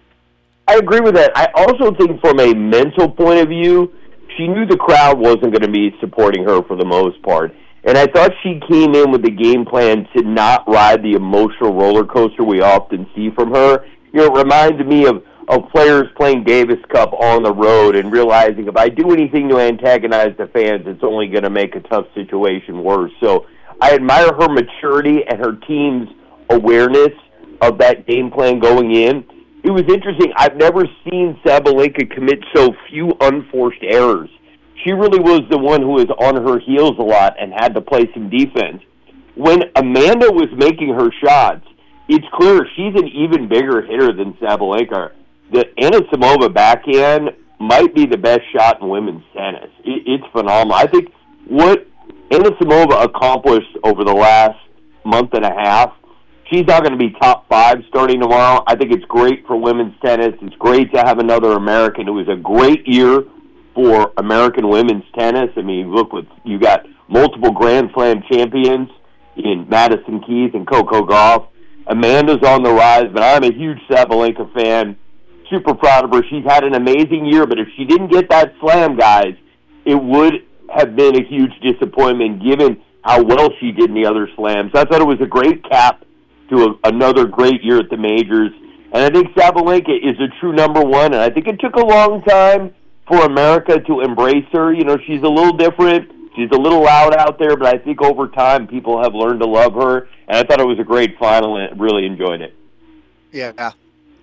I agree with that. I also think from a mental point of view, she knew the crowd wasn't going to be supporting her for the most part. And I thought she came in with the game plan to not ride the emotional roller coaster we often see from her. You know, it reminded me of, of players playing Davis Cup on the road and realizing if I do anything to antagonize the fans, it's only going to make a tough situation worse. So I admire her maturity and her team's awareness of that game plan going in. It was interesting. I've never seen Sabalenka commit so few unforced errors. She really was the one who was on her heels a lot and had to play some defense. when Amanda was making her shots, it's clear she's an even bigger hitter than Sabalenka. The Anisimova backhand might be the best shot in women's tennis. It, it's phenomenal. I think what Anisimova accomplished over the last month and a half, she's not going to be top five starting tomorrow. I think it's great for women's tennis. It's great to have another American. It was a great year for American women's tennis. I mean, look, what you got multiple Grand Slam champions in Madison Keys and Coco Gauff. Amanda's on the rise, but I'm a huge Sabalenka fan. Super proud of her. She's had an amazing year, but if she didn't get that slam, guys, it would have been a huge disappointment given how well she did in the other slams. I thought it was a great cap to a, another great year at the majors. And I think Sabalenka is a true number one, and I think it took a long time for America to embrace her. You know, she's a little different. She's a little loud out there, but I think over time people have learned to love her, and I thought it was a great final and really enjoyed it. Yeah.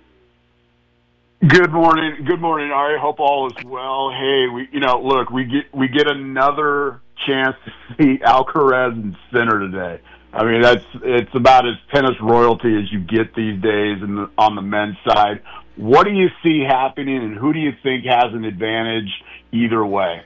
Good morning. Good morning, Ari. Hope all is well. Hey, we you know, look, we get we get another chance to see Alcaraz and Sinner today. I mean, that's it's about as tennis royalty as you get these days in the, on the men's side. What do you see happening, and who do you think has an advantage either way?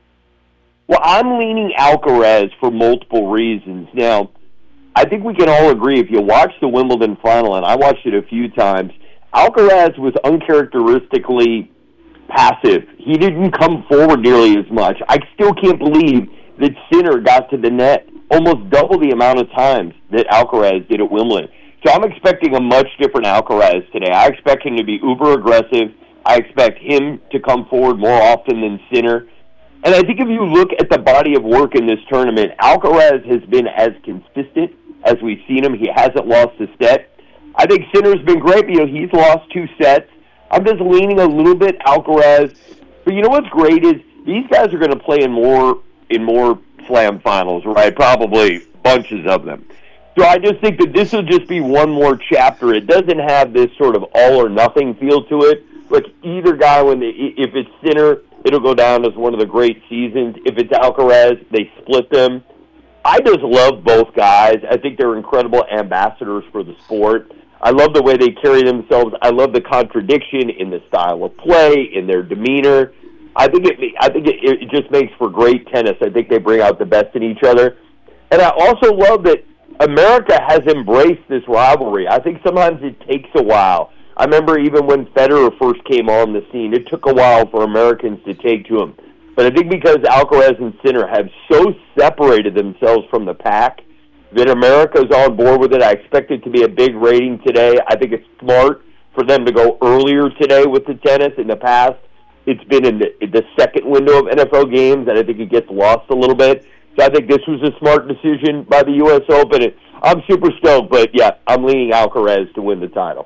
Well, I'm leaning Alcaraz for multiple reasons. Now, I think we can all agree, if you watch the Wimbledon final, and I watched it a few times, Alcaraz was uncharacteristically passive. He didn't come forward nearly as much. I still can't believe that Sinner got to the net almost double the amount of times that Alcaraz did at Wimbledon. So I'm expecting a much different Alcaraz today. I expect him to be uber aggressive. I expect him to come forward more often than Sinner. And I think if you look at the body of work in this tournament, Alcaraz has been as consistent as we've seen him. He hasn't lost a set. I think Sinner's been great, but you know, he's lost two sets. I'm just leaning a little bit Alcaraz. But you know what's great is these guys are going to play in more in more slam finals, right? Probably bunches of them. So I just think that this will just be one more chapter. It doesn't have this sort of all or nothing feel to it. Like either guy, when they, if it's Sinner, it'll go down as one of the great seasons. If it's Alcaraz, they split them. I just love both guys. I think they're incredible ambassadors for the sport. I love the way they carry themselves. I love the contradiction in the style of play, in their demeanor. I think it. I think it, it just makes for great tennis. I think they bring out the best in each other, and I also love that America has embraced this rivalry. I think sometimes it takes a while. I remember even when Federer first came on the scene, it took a while for Americans to take to him. But I think because Alcaraz and Sinner have so separated themselves from the pack that America's on board with it. I expect it to be a big rating today. I think it's smart for them to go earlier today with the tennis. In the past, it's been in the, in the second window of N F L games, and I think it gets lost a little bit. So I think this was a smart decision by the U S Open. I'm super stoked, but yeah, I'm leaning Alcaraz to win the title.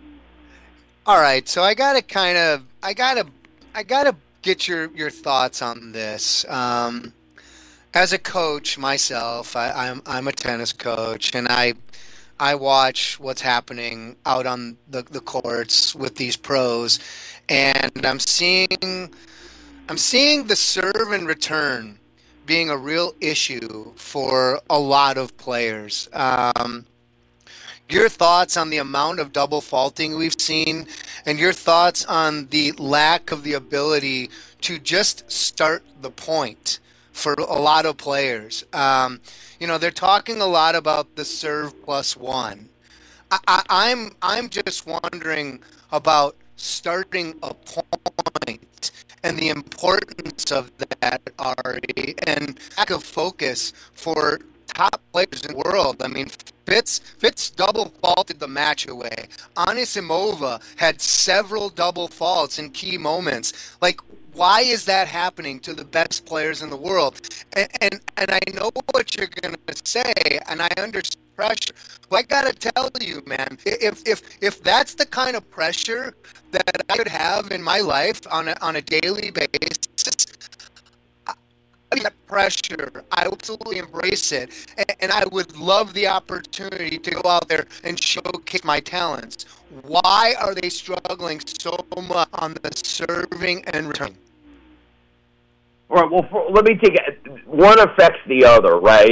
All right, so I gotta kind of, I gotta, I gotta get your, your thoughts on this. Um, as a coach myself, I, I'm I'm a tennis coach, and I I watch what's happening out on the, the courts with these pros, and I'm seeing I'm seeing the serve and return being a real issue for a lot of players. Um, Your thoughts on the amount of double faulting we've seen, and your thoughts on the lack of the ability to just start the point for a lot of players. Um, you know, they're talking a lot about the serve plus one. I, I, I'm I'm just wondering about starting a point and the importance of that, Ari, and lack of focus for top players in the world. I mean, Fitz Fitz double faulted the match away. Anisimova had several double faults in key moments. Like, why is that happening to the best players in the world? And and, and I know what you're going to say, and I understand pressure. But I got to tell you, man, if if if that's the kind of pressure that I could have in my life on a, on a daily basis, that pressure, I absolutely embrace it, and, and I would love the opportunity to go out there and showcase my talents. Why are they struggling so much on the serving and returning? All right, well, for, let me take it. One affects the other, right?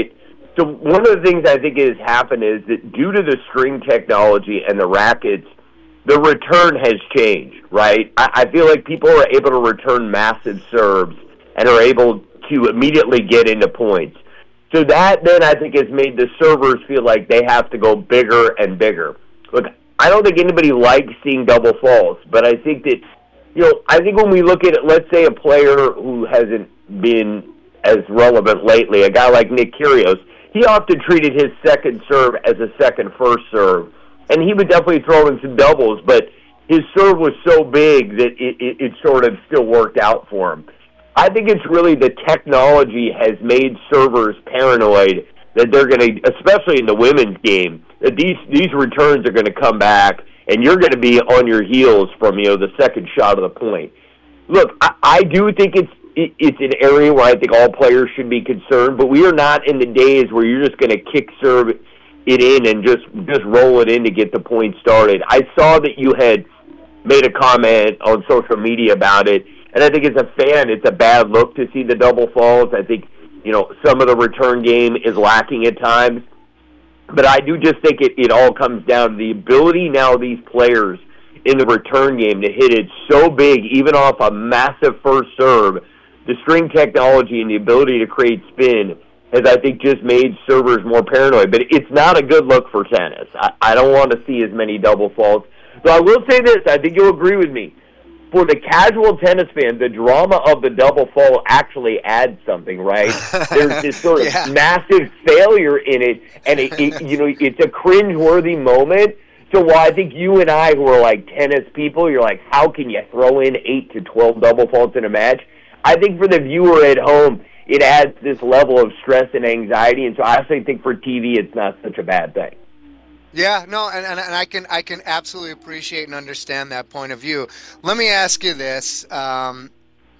So one of the things I think has happened is that due to the string technology and the rackets, the return has changed, right? I, I feel like people are able to return massive serves and are able to immediately get into points. So that then I think has made the servers feel like they have to go bigger and bigger. Look, I don't think anybody likes seeing double faults, but I think that, you know, I think when we look at it, let's say a player who hasn't been as relevant lately, a guy like Nick Kyrgios, he often treated his second serve as a second first serve, and he would definitely throw in some doubles, but his serve was so big that it, it, it sort of still worked out for him. I think it's really the technology has made servers paranoid that they're going to, especially in the women's game, that these these returns are going to come back, and you're going to be on your heels from, you know, the second shot of the point. Look, I, I do think it's it, it's an area where I think all players should be concerned, but we are not in the days where you're just going to kick serve it in and just just roll it in to get the point started. I saw that you had made a comment on social media about it, and I think as a fan, it's a bad look to see the double faults. I think, you know, some of the return game is lacking at times. But I do just think it, it all comes down to the ability now of these players in the return game to hit it so big, even off a massive first serve. The string technology and the ability to create spin has, I think, just made servers more paranoid. But it's not a good look for tennis. I, I don't want to see as many double faults. So I will say this, I think you'll agree with me. For the casual tennis fan, the drama of the double fault actually adds something, right? There's this sort of yeah. massive failure in it, and it, it, you know, it's a cringe-worthy moment. So while I think you and I, who are like tennis people, you're like, how can you throw in eight to twelve double faults in a match? I think for the viewer at home, it adds this level of stress and anxiety, and so I actually think for T V, it's not such a bad thing. Yeah, no, and, and, and I can I can absolutely appreciate and understand that point of view. Let me ask you this. Um,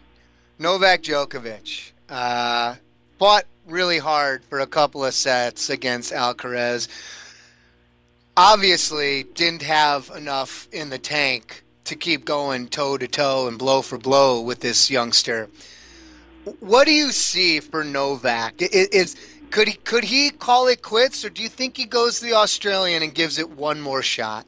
Novak Djokovic uh, fought really hard for a couple of sets against Alcaraz. Obviously didn't have enough in the tank to keep going toe-to-toe and blow for blow with this youngster. What do you see for Novak? It, it's... Could he could he call it quits, or do you think he goes to the Australian and gives it one more shot?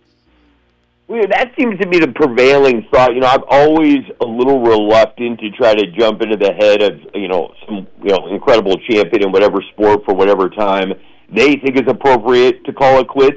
Well, that seems to be the prevailing thought. You know, I'm always a little reluctant to try to jump into the head of, you know, some, you know, incredible champion in whatever sport for whatever time they think is appropriate to call it quits.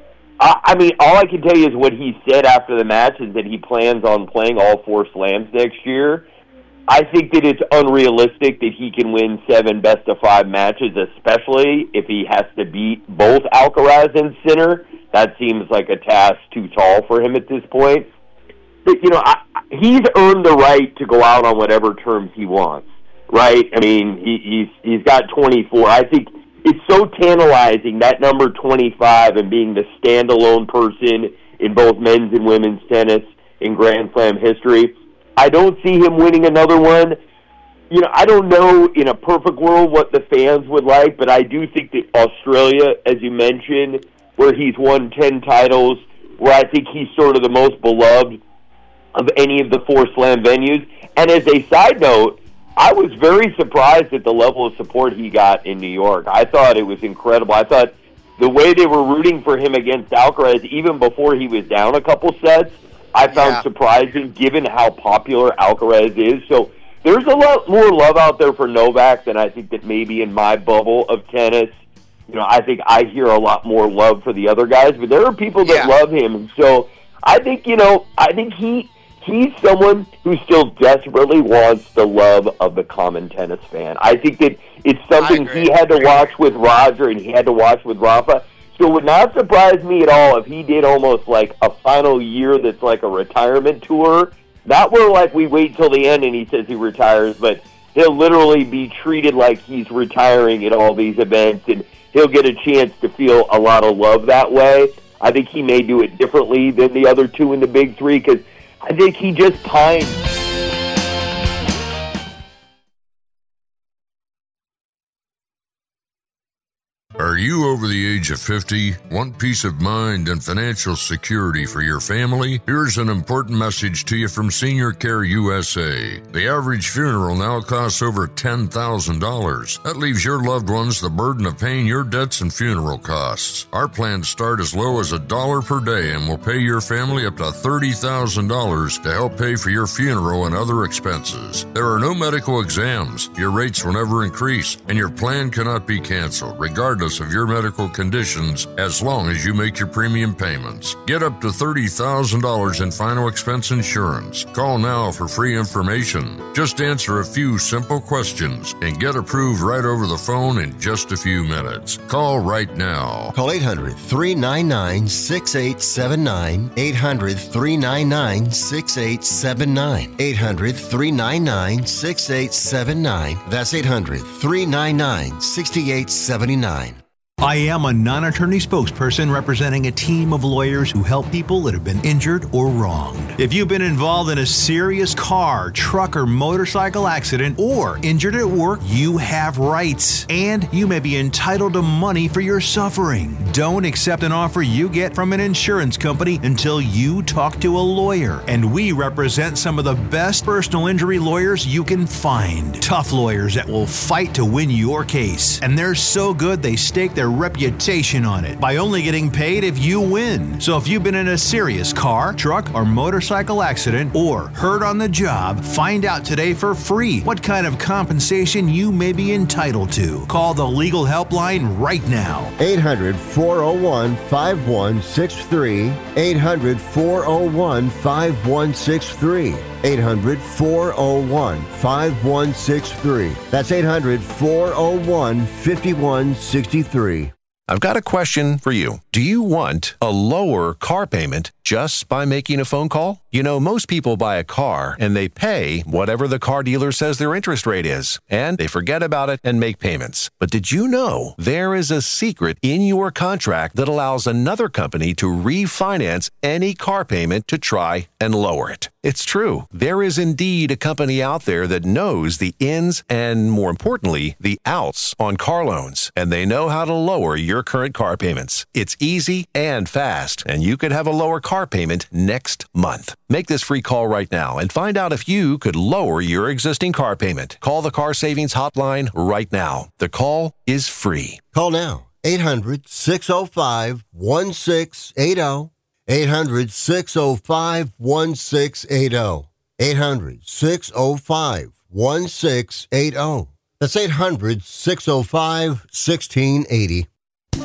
I, I mean, all I can tell you is what he said after the match is that he plans on playing all four slams next year. I think that it's unrealistic that he can win seven best-of-five matches, especially if he has to beat both Alcaraz and Sinner. That seems like a task too tall for him at this point. But, you know, I, he's earned the right to go out on whatever terms he wants, right? I mean, he, he's he's got twenty-four. I think it's so tantalizing, that number twenty-five, and being the standalone person in both men's and women's tennis in Grand Slam history. I don't see him winning another one. You know, I don't know in a perfect world what the fans would like, but I do think that Australia, as you mentioned, where he's won ten titles, where I think he's sort of the most beloved of any of the four slam venues. And as a side note, I was very surprised at the level of support he got in New York. I thought it was incredible. I thought the way they were rooting for him against Alcaraz, even before he was down a couple sets, I found yeah. surprising given how popular Alcaraz is. So there's a lot more love out there for Novak than I think that maybe in my bubble of tennis. You know, I think I hear a lot more love for the other guys, but there are people that yeah. love him. And so I think, you know, I think he he's someone who still desperately wants the love of the common tennis fan. I think that it's something he had to watch with Roger and he had to watch with Rafa. So it would not surprise me at all if he did almost like a final year that's like a retirement tour. Not where like we wait till the end and he says he retires, but he'll literally be treated like he's retiring at all these events, and he'll get a chance to feel a lot of love that way. I think he may do it differently than the other two in the big three because I think he just pines. Are you over the age of fifty, want peace of mind and financial security for your family? Here's an important message to you from Senior Care U S A. The average funeral now costs over ten thousand dollars. That leaves your loved ones the burden of paying your debts and funeral costs. Our plans start as low as a dollar per day and will pay your family up to thirty thousand dollars to help pay for your funeral and other expenses. There are no medical exams. Your rates will never increase, and your plan cannot be canceled, regardless of your medical conditions, as long as you make your premium payments. Get up to thirty thousand dollars in final expense insurance. Call now for free information. Just answer a few simple questions and get approved right over the phone in just a few minutes. Call right now. Call eight hundred, three nine nine, six eight seven nine, eight hundred, three nine nine, six eight seven nine, eight hundred, three nine nine, six eight seven nine. That's eight hundred, three nine nine, six eight seven nine. I am a non-attorney spokesperson representing a team of lawyers who help people that have been injured or wronged. If you've been involved in a serious car, truck, or motorcycle accident or injured at work, you have rights, and you may be entitled to money for your suffering. Don't accept an offer you get from an insurance company until you talk to a lawyer, and we represent some of the best personal injury lawyers you can find. Tough lawyers that will fight to win your case, and they're so good they stake their reputation on it by only getting paid if you win. So if you've been in a serious car, truck, or motorcycle accident or hurt on the job, find out today for free what kind of compensation you may be entitled to. Call the legal helpline right now. eight hundred, four oh one, five one six three. eight hundred, four oh one, five one six three. eight hundred, four oh one, five one six three. That's eight hundred, four oh one, five one six three. I've got a question for you. Do you want a lower car payment just by making a phone call? You know, most people buy a car and they pay whatever the car dealer says their interest rate is, and they forget about it and make payments. But did you know there is a secret in your contract that allows another company to refinance any car payment to try and lower it? It's true. There is indeed a company out there that knows the ins and, more importantly, the outs on car loans, and they know how to lower your current car payments. It's easy and fast, and you could have a lower car payment next month. Make this free call right now and find out if you could lower your existing car payment. Call the Car Savings Hotline right now. The call is free. Call now. eight hundred, six oh five, one six eight oh. eight hundred, six oh five, one six eight oh. eight hundred, six oh five, one six eight oh. That's eight hundred, six oh five, one six eight oh.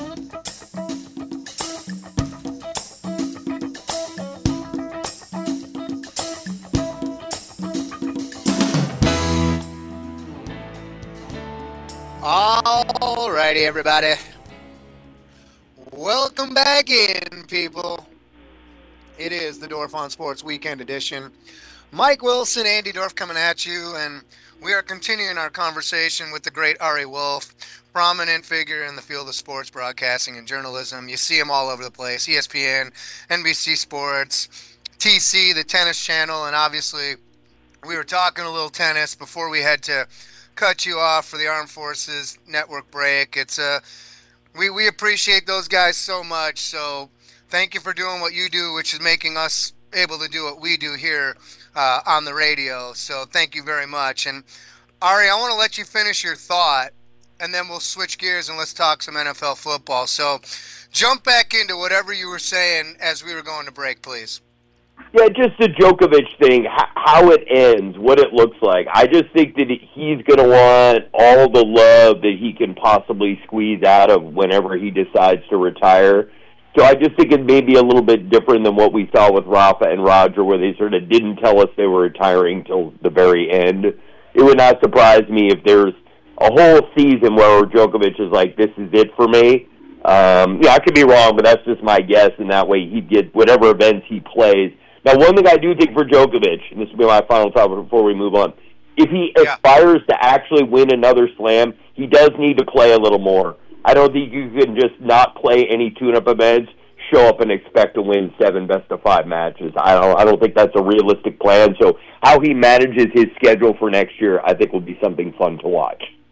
All righty, everybody. Welcome back in, people. It is the Dorf on Sports Weekend Edition. Mike Wilson, Andy Dorf coming at you, and we are continuing our conversation with the great Ari Wolf, prominent figure in the field of sports broadcasting and journalism. You see him all over the place, E S P N, N B C Sports, T C, the Tennis Channel, and obviously we were talking a little tennis before we had to cut you off for the Armed Forces Network break. It's a, we, we appreciate those guys so much, so thank you for doing what you do, which is making us able to do what we do here uh, on the radio. So thank you very much. And Ari, I want to let you finish your thought, and then we'll switch gears and let's talk some N F L football. So jump back into whatever you were saying as we were going to break, please. Yeah, just the Djokovic thing, how it ends, what it looks like. I just think that he's going to want all the love that he can possibly squeeze out of whenever he decides to retire. So I just think it may be a little bit different than what we saw with Rafa and Roger, where they sort of didn't tell us they were retiring till the very end. It would not surprise me if there's a whole season where Djokovic is like, this is it for me. Um, yeah, I could be wrong, but that's just my guess, and that way he'd get whatever events he plays. Now, one thing I do think for Djokovic, and this will be my final topic before we move on, if he yeah. aspires to actually win another slam, he does need to play a little more. I don't think you can just not play any tune-up events, show up and expect to win seven best-of-five matches. I don't, I don't think that's a realistic plan. So how he manages his schedule for next year, I think, will be something fun to watch.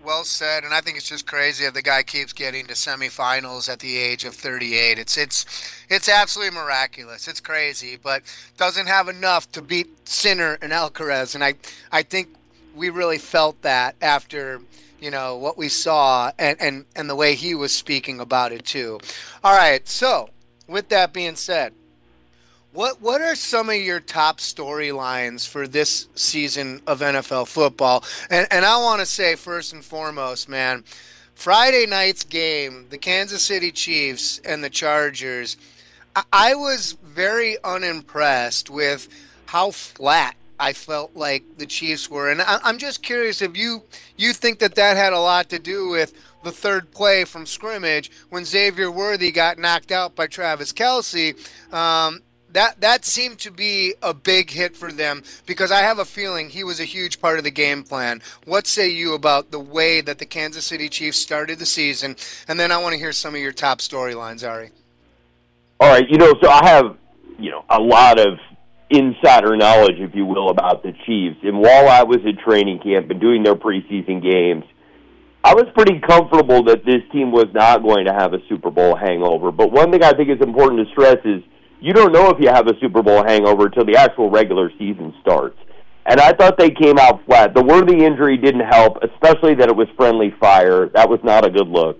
Well said, and I think it's just crazy that the guy keeps getting to semifinals at the age of thirty-eight. It's it's it's absolutely miraculous. It's crazy, but doesn't have enough to beat Sinner and Alcaraz, and I I think we really felt that after, you know, what we saw and, and, and the way he was speaking about it too. All right, so with that being said, What what are some of your top storylines for this season of N F L football? And and I want to say first and foremost, man, Friday night's game, the Kansas City Chiefs and the Chargers, I, I was very unimpressed with how flat I felt like the Chiefs were. And I, I'm just curious if you you think that that had a lot to do with the third play from scrimmage when Xavier Worthy got knocked out by Travis Kelce. Um, That that seemed to be a big hit for them because I have a feeling he was a huge part of the game plan. What say you about the way that the Kansas City Chiefs started the season? And then I want to hear some of your top storylines, Ari. All right, you know, so I have, you know, a lot of insider knowledge, if you will, about the Chiefs. And while I was at training camp and doing their preseason games, I was pretty comfortable that this team was not going to have a Super Bowl hangover. But one thing I think is important to stress is you don't know if you have a Super Bowl hangover until the actual regular season starts. And I thought they came out flat. The Worthy injury didn't help, especially that it was friendly fire. That was not a good look.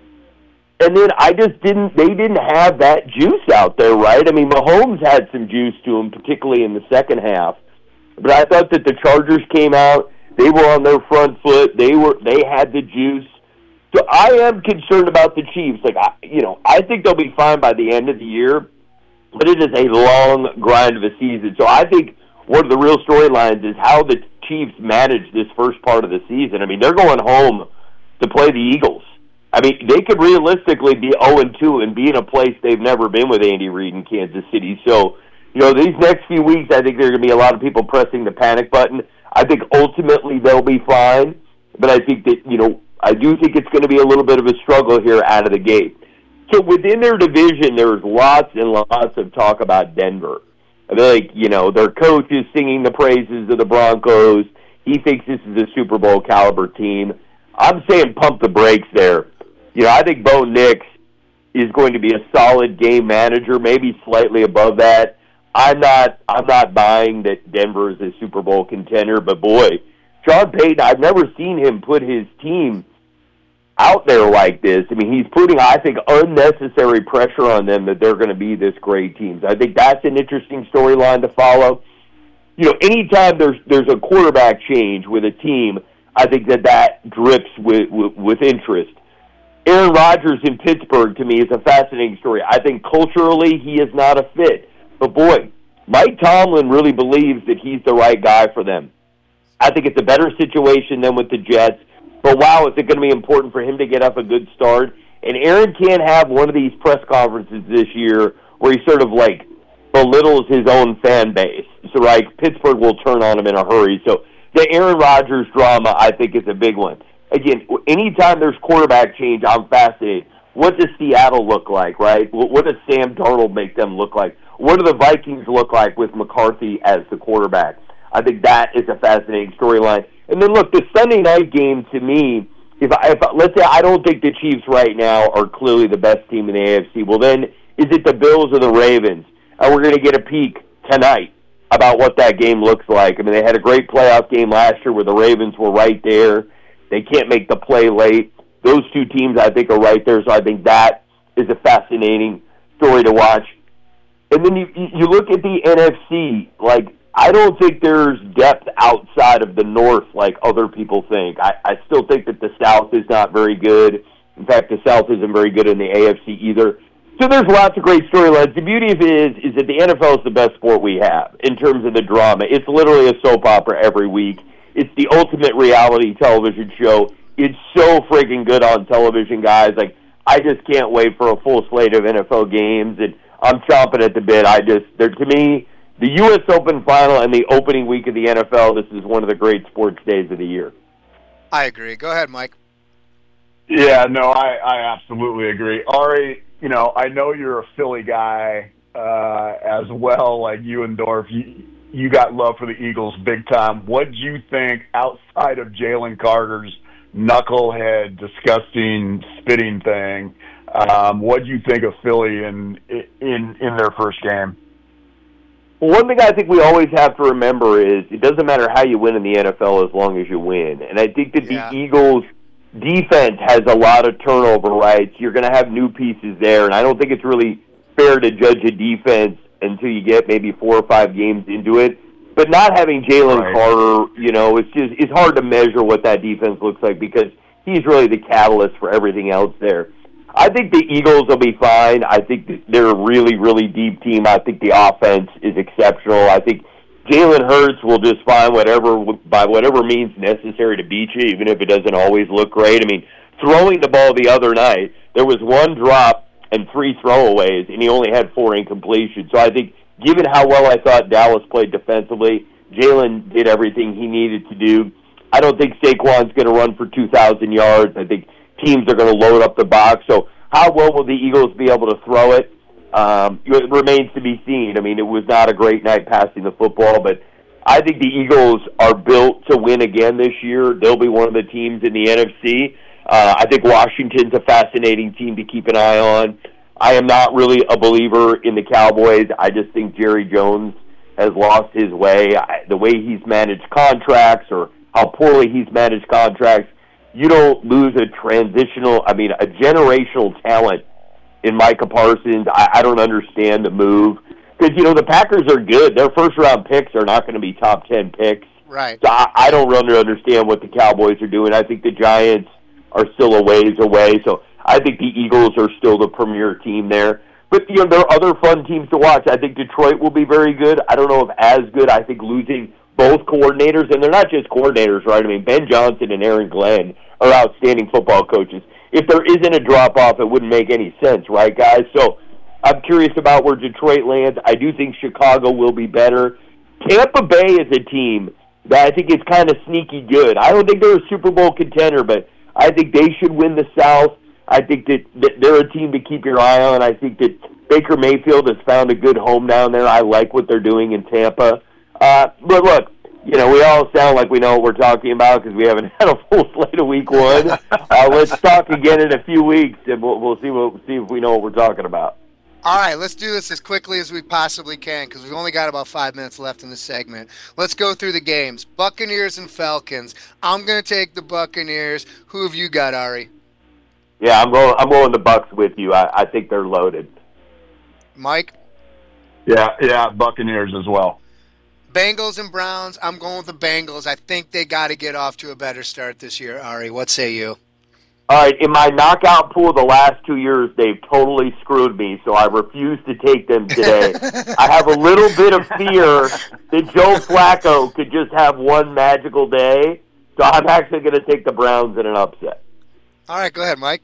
And then I just didn't, they didn't have that juice out there, right? I mean, Mahomes had some juice to him, particularly in the second half. But I thought that the Chargers came out, they were on their front foot, they were, they had the juice. So I am concerned about the Chiefs. Like, I, you know, I think they'll be fine by the end of the year. But it is a long grind of a season. So I think one of the real storylines is how the Chiefs manage this first part of the season. I mean, they're going home to play the Eagles. I mean, they could realistically be oh and two and be in a place they've never been with Andy Reid in Kansas City. So, you know, these next few weeks, I think there are going to be a lot of people pressing the panic button. I think ultimately they'll be fine. But I think that, you know, I do think it's going to be a little bit of a struggle here out of the gate. So within their division, there's lots and lots of talk about Denver. I mean, like, you know, their coach is singing the praises of the Broncos. He thinks this is a Super Bowl caliber team. I'm saying pump the brakes there. You know, I think Bo Nix is going to be a solid game manager, maybe slightly above that. I'm not I'm not buying that Denver is a Super Bowl contender, but boy, Sean Payton, I've never seen him put his team out there like this. I mean, he's putting, I think, unnecessary pressure on them that they're going to be this great team. So I think that's an interesting storyline to follow. You know, anytime there's there's a quarterback change with a team, I think that that drips with, with, with interest. Aaron Rodgers in Pittsburgh, to me, is a fascinating story. I think culturally he is not a fit. But, boy, Mike Tomlin really believes that he's the right guy for them. I think it's a better situation than with the Jets. But, wow, is it going to be important for him to get up a good start? And Aaron can't have one of these press conferences this year where he sort of, like, belittles his own fan base. So, like, Pittsburgh will turn on him in a hurry. So the Aaron Rodgers drama, I think, is a big one. Again, anytime there's quarterback change, I'm fascinated. What does Seattle look like, right? What does Sam Darnold make them look like? What do the Vikings look like with McCarthy as the quarterback? I think that is a fascinating storyline. And then, look, the Sunday night game, to me, if, I, if let's say I don't think the Chiefs right now are clearly the best team in the A F C, well, then is it the Bills or the Ravens? And we're going to get a peek tonight about what that game looks like. I mean, they had a great playoff game last year where the Ravens were right there. They can't make the play late. Those two teams, I think, are right there, so I think that is a fascinating story to watch. And then you you look at the N F C, like, I don't think there's depth outside of the North like other people think. I, I still think that the South is not very good. In fact, the South isn't very good in the A F C either. So there's lots of great storylines. The beauty of it is, is that the N F L is the best sport we have in terms of the drama. It's literally a soap opera every week. It's the ultimate reality television show. It's so freaking good on television, guys. Like, I just can't wait for a full slate of N F L games, and I'm chomping at the bit. I just, they're, to me, the U S Open final and the opening week of the N F L, this is one of the great sports days of the year. I agree. Go ahead, Mike. Yeah, no, I, I absolutely agree. Ari, you know, I know you're a Philly guy uh, as well, like you and Dorf. You, you got love for the Eagles big time. What do you think, outside of Jalen Carter's knucklehead, disgusting, spitting thing. Um, what do you think of Philly in in in their first game? Well, one thing I think we always have to remember is it doesn't matter how you win in the N F L as long as you win. And I think that yeah. the Eagles' defense has a lot of turnover rights. You're going to have new pieces there, and I don't think it's really fair to judge a defense until you get maybe four or five games into it. But not having Jalen right. Carter, you know, it's just it's hard to measure what that defense looks like because he's really the catalyst for everything else there. I think the Eagles will be fine. I think they're a really, really deep team. I think the offense is exceptional. I think Jalen Hurts will just find whatever, by whatever means necessary to beat you, even if it doesn't always look great. I mean, throwing the ball the other night, there was one drop and three throwaways, and he only had four incompletions. So I think, given how well I thought Dallas played defensively, Jalen did everything he needed to do. I don't think Saquon's going to run for two thousand yards. I think teams are going to load up the box. So how well will the Eagles be able to throw it? Um, it remains to be seen. I mean, it was not a great night passing the football, but I think the Eagles are built to win again this year. They'll be one of the teams in the N F C. Uh, I think Washington's a fascinating team to keep an eye on. I am not really a believer in the Cowboys. I just think Jerry Jones has lost his way. I, the way he's managed contracts or how poorly he's managed contracts, you don't lose a transitional, I mean, a generational talent in Micah Parsons. I, I don't understand the move. Because, you know, the Packers are good. Their first-round picks are not going to be top ten picks. Right. So I, I don't really understand what the Cowboys are doing. I think the Giants are still a ways away. So I think the Eagles are still the premier team there. But, you know, there are other fun teams to watch. I think Detroit will be very good. I don't know if as good. I think losing both coordinators, and they're not just coordinators, right? I mean, Ben Johnson and Aaron Glenn are outstanding football coaches. If there isn't a drop-off, it wouldn't make any sense, right, guys? So I'm curious about where Detroit lands. I do think Chicago will be better. Tampa Bay is a team that I think is kind of sneaky good. I don't think they're a Super Bowl contender, but I think they should win the South. I think that, that they're a team to keep your eye on. I think that Baker Mayfield has found a good home down there. I like what they're doing in Tampa. Uh, but look, you know, we all sound like we know what we're talking about because we haven't had a full slate of week one. Uh, let's talk again in a few weeks, and we'll, we'll see what see if we know what we're talking about. All right, let's do this as quickly as we possibly can because we've only got about five minutes left in this segment. Let's go through the games. Buccaneers and Falcons. I'm going to take the Buccaneers. Who have you got, Ari? Yeah, I'm going. I'm going the Bucs with you. I, I think they're loaded. Mike? Yeah, yeah, Buccaneers as well. Bengals and Browns. I'm going with the Bengals. I think they got to get off to a better start this year. Ari, what say you? All right, in my knockout pool the last two years, they've totally screwed me, so I refuse to take them today. I have a little bit of fear that Joe Flacco could just have one magical day, so I'm actually going to take the Browns in an upset. All right, go ahead, Mike.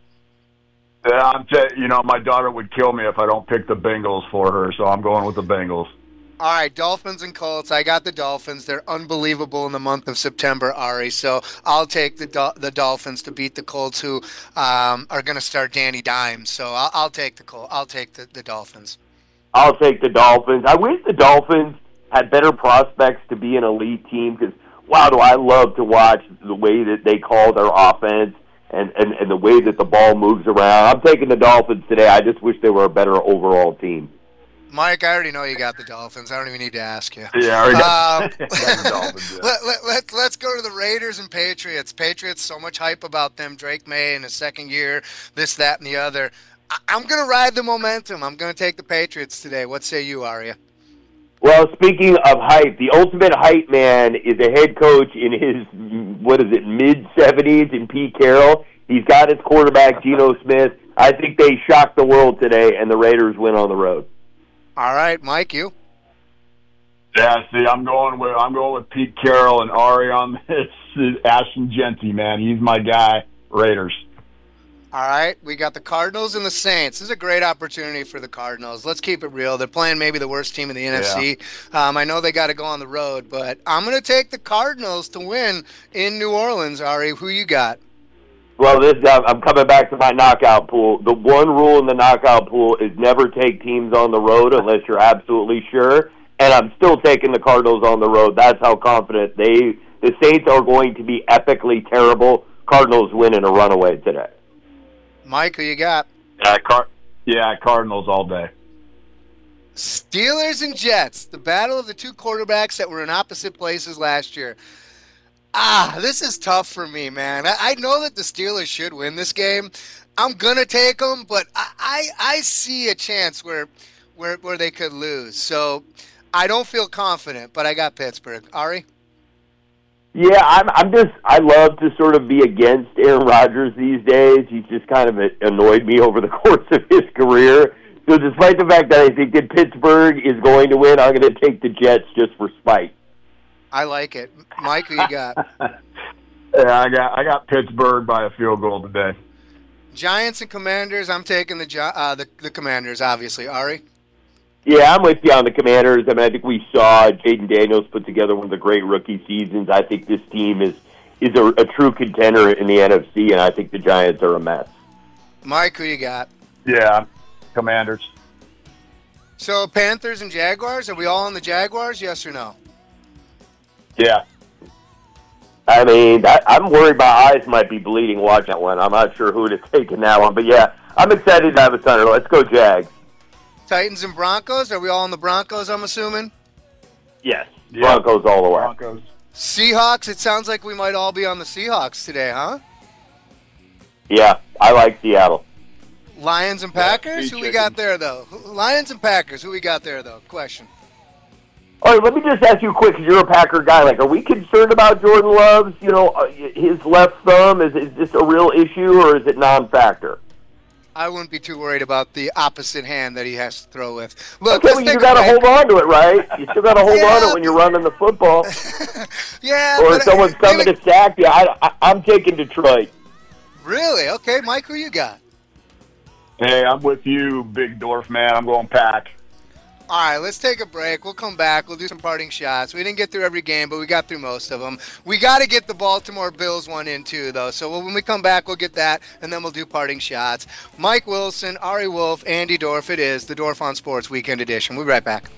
Yeah, I'm t- you know, my daughter would kill me if I don't pick the Bengals for her, so I'm going with the Bengals. All right, Dolphins and Colts. I got the Dolphins. They're unbelievable in the month of September, Ari. So I'll take the Do- the Dolphins to beat the Colts, who um, are going to start Danny Dimes. So I'll, I'll take the Col- I'll take the, the Dolphins. I'll take the Dolphins. I wish the Dolphins had better prospects to be an elite team because, wow, do I love to watch the way that they call their offense and, and, and the way that the ball moves around. I'm taking the Dolphins today. I just wish they were a better overall team. Mike, I already know you got the Dolphins. I don't even need to ask you. Yeah, I already um, got the Dolphins. Yeah. Let, let, let, let's go to the Raiders and Patriots. Patriots, so much hype about them. Drake May in his second year, this, that, and the other. I, I'm going to ride the momentum. I'm going to take the Patriots today. What say you, Aria? Well, speaking of hype, the ultimate hype man is a head coach in his, what is it, mid-seventies in Pete Carroll. He's got his quarterback, Geno Smith. I think they shocked the world today, and the Raiders win on the road. All right, Mike, you? Yeah, see, I'm going with I'm going with Pete Carroll and Ari on this. Ashton Genty, man, he's my guy. Raiders. All right, we got the Cardinals and the Saints. This is a great opportunity for the Cardinals. Let's keep it real. They're playing maybe the worst team in the N F C. Yeah. Um, I know they got to go on the road, but I'm going to take the Cardinals to win in New Orleans. Ari, who you got? Well, this I'm coming back to my knockout pool. The one rule in the knockout pool is never take teams on the road unless you're absolutely sure. And I'm still taking the Cardinals on the road. That's how confident they. The Saints are going to be epically terrible. Cardinals win in a runaway today. Mike, who you got? Uh, Car- yeah, Cardinals all day. Steelers and Jets, the battle of the two quarterbacks that were in opposite places last year. Ah, this is tough for me, man. I, I know that the Steelers should win this game. I'm going to take them, but I, I, I see a chance where, where where they could lose. So I don't feel confident, but I got Pittsburgh. Ari? Yeah, I'm, I'm just, I love to sort of be against Aaron Rodgers these days. He's just kind of annoyed me over the course of his career. So despite the fact that I think that Pittsburgh is going to win, I'm going to take the Jets just for spite. I like it. Mike, who you got? Yeah, I got I got Pittsburgh by a field goal today. Giants and Commanders, I'm taking the uh, the, the Commanders, obviously. Ari? Yeah, I'm with you on the Commanders. I mean, I think we saw Jaden Daniels put together one of the great rookie seasons. I think this team is, is a, a true contender in the N F C, and I think the Giants are a mess. Mike, who you got? Yeah, Commanders. So Panthers and Jaguars, are we all on the Jaguars, yes or no? Yeah. I mean, I, I'm worried my eyes might be bleeding watching that one. I'm not sure who to take in that one. But, yeah, I'm excited to have a Sunday. Let's go Jags. Titans and Broncos, are we all on the Broncos, I'm assuming? Yes. Yeah. Broncos all the way. Broncos. Seahawks, it sounds like we might all be on the Seahawks today, huh? Yeah, I like Seattle. Lions and Packers, yeah, who we got there, though? Lions and Packers, who we got there, though? Question. All right, let me just ask you quick, because you're a Packer guy. Like, are we concerned about Jordan Love's, you know, his left thumb? Is, is this a real issue, or is it non-factor? I wouldn't be too worried about the opposite hand that he has to throw with. Look, okay, well, you got to hold on to it, right? You still got to hold yeah, on to it when you're running the football. Yeah. Or if someone's coming to sack you, I, I, I'm taking Detroit. Really? Okay, Mike, who you got? Hey, I'm with you, Big Dorf man. I'm going Pack. All right, let's take a break. We'll come back. We'll do some parting shots. We didn't get through every game, but we got through most of them. We got to get the Baltimore Bills one in, too, though. So when we come back, we'll get that, and then we'll do parting shots. Mike Wilson, Ari Wolf, Andy Dorf. It is the Dorf on Sports Weekend Edition. We'll be right back.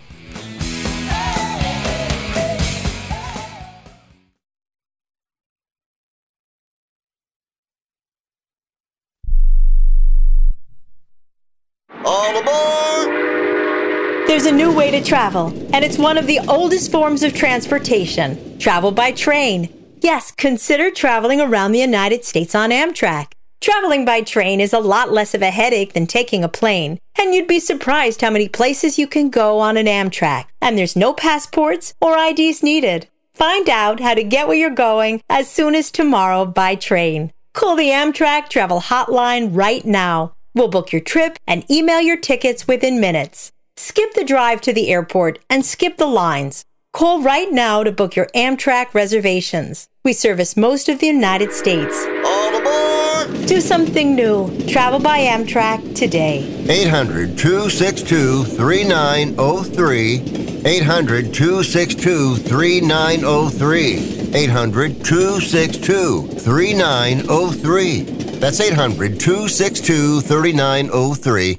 All aboard! There's a new way to travel, and it's one of the oldest forms of transportation, travel by train. Yes, consider traveling around the United States on Amtrak. Traveling by train is a lot less of a headache than taking a plane, and you'd be surprised how many places you can go on an Amtrak, and there's no passports or I Ds needed. Find out how to get where you're going as soon as tomorrow by train. Call the Amtrak Travel Hotline right now. We'll book your trip and email your tickets within minutes. Skip the drive to the airport and skip the lines. Call right now to book your Amtrak reservations. We service most of the United States. All aboard! Do something new. Travel by Amtrak today. eight hundred, two six two, three nine zero three. eight hundred, two six two, three nine zero three. eight hundred, two six two, three nine zero three. That's eight hundred, two six two, three nine zero three.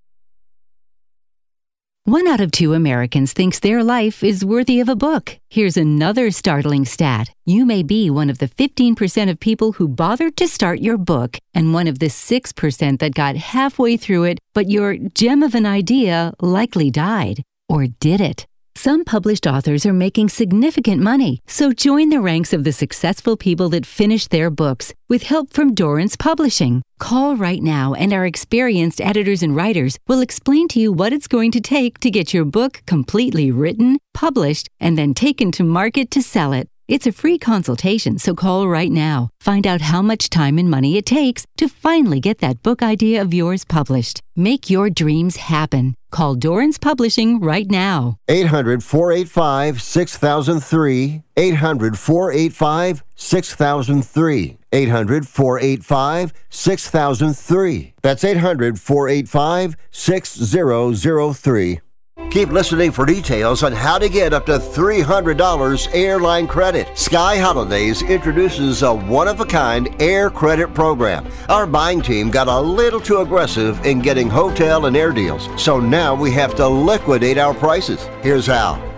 One out of two Americans thinks their life is worthy of a book. Here's another startling stat. You may be one of the fifteen percent of people who bothered to start your book, and one of the six percent that got halfway through it, but your gem of an idea likely died. Or did it? Some published authors are making significant money, so join the ranks of the successful people that finish their books with help from Dorrance Publishing. Call right now, and our experienced editors and writers will explain to you what it's going to take to get your book completely written, published, and then taken to market to sell it. It's a free consultation, so call right now. Find out how much time and money it takes to finally get that book idea of yours published. Make your dreams happen. Call Dorrance Publishing right now. eight hundred, four eight five, six thousand three. eight hundred, four eight five, six thousand three. eight hundred, four eight five, six thousand three. That's eight hundred, four eight five, six thousand three. Keep listening for details on how to get up to three hundred dollars airline credit. Sky Holidays introduces a one-of-a-kind air credit program. Our buying team got a little too aggressive in getting hotel and air deals, so now we have to liquidate our prices. Here's how.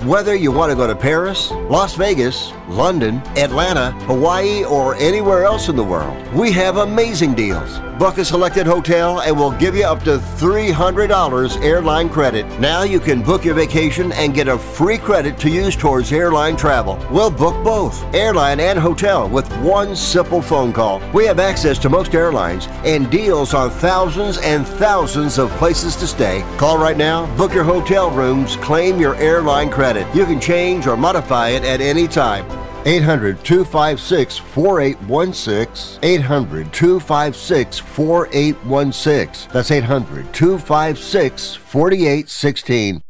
Whether you want to go to Paris, Las Vegas, London, Atlanta, Hawaii, or anywhere else in the world, we have amazing deals. Book a selected hotel and we'll give you up to three hundred dollars airline credit. Now you can book your vacation and get a free credit to use towards airline travel. We'll book both, airline and hotel, with one simple phone call. We have access to most airlines and deals on thousands and thousands of places to stay. Call right now, book your hotel rooms, claim your airline credit. You can change or modify it at any time. eight hundred, two five six, four eight one six. eight hundred, two five six, four eight one six. That's eight hundred, two five six, four eight one six.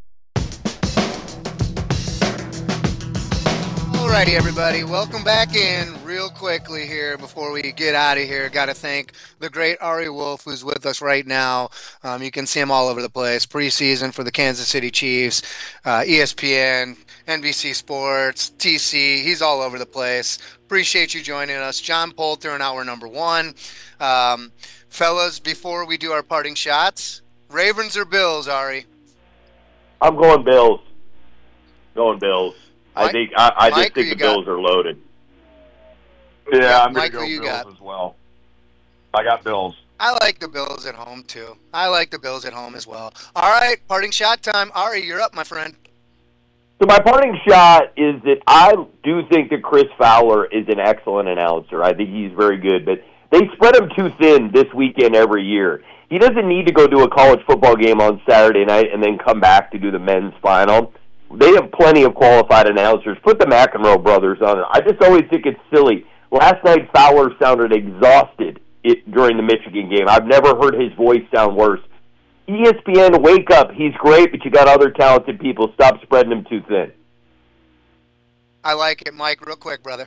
Alrighty, everybody. Welcome back in real quickly here before we get out of here. Got to thank the great Ari Wolf, who's with us right now. Um, you can see him all over the place. Preseason for the Kansas City Chiefs, uh, E S P N, N B C Sports, T C. He's all over the place. Appreciate you joining us. John Poulter in hour number one. Um, fellas, before we do our parting shots, Ravens or Bills, Ari? I'm going Bills. Going Bills. Mike, I think I, I Mike, just think the got? Bills are loaded. Yeah, I'm going Mike, to go you Bills got? as well. I got Bills. I like the Bills at home, too. I like the Bills at home as well. All right, parting shot time. Ari, you're up, my friend. So my parting shot is that I do think that Chris Fowler is an excellent announcer. I think he's very good, but they spread him too thin this weekend every year. He doesn't need to go do a college football game on Saturday night and then come back to do the men's final. They have plenty of qualified announcers. Put the McEnroe brothers on it. I just always think it's silly. Last night, Fowler sounded exhausted it, during the Michigan game. I've never heard his voice sound worse. E S P N, wake up. He's great, but you got other talented people. Stop spreading him too thin. I like it. Mike, real quick, brother.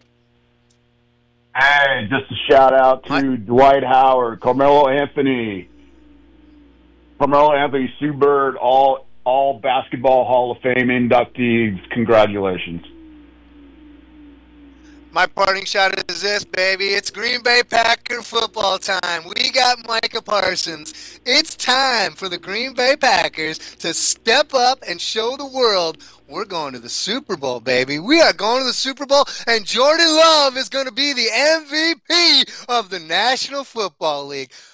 Hey, just a shout out to Mike. Dwight Howard, Carmelo Anthony, Carmelo Anthony, Sue Bird, all all basketball Hall of Fame inductees. Congratulations. My parting shot is this, baby. It's Green Bay Packer football time. We got Micah Parsons. It's time for the Green Bay Packers to step up and show the world we're going to the Super Bowl, baby. We are going to the Super Bowl, and Jordan Love is going to be the M V P of the National Football League.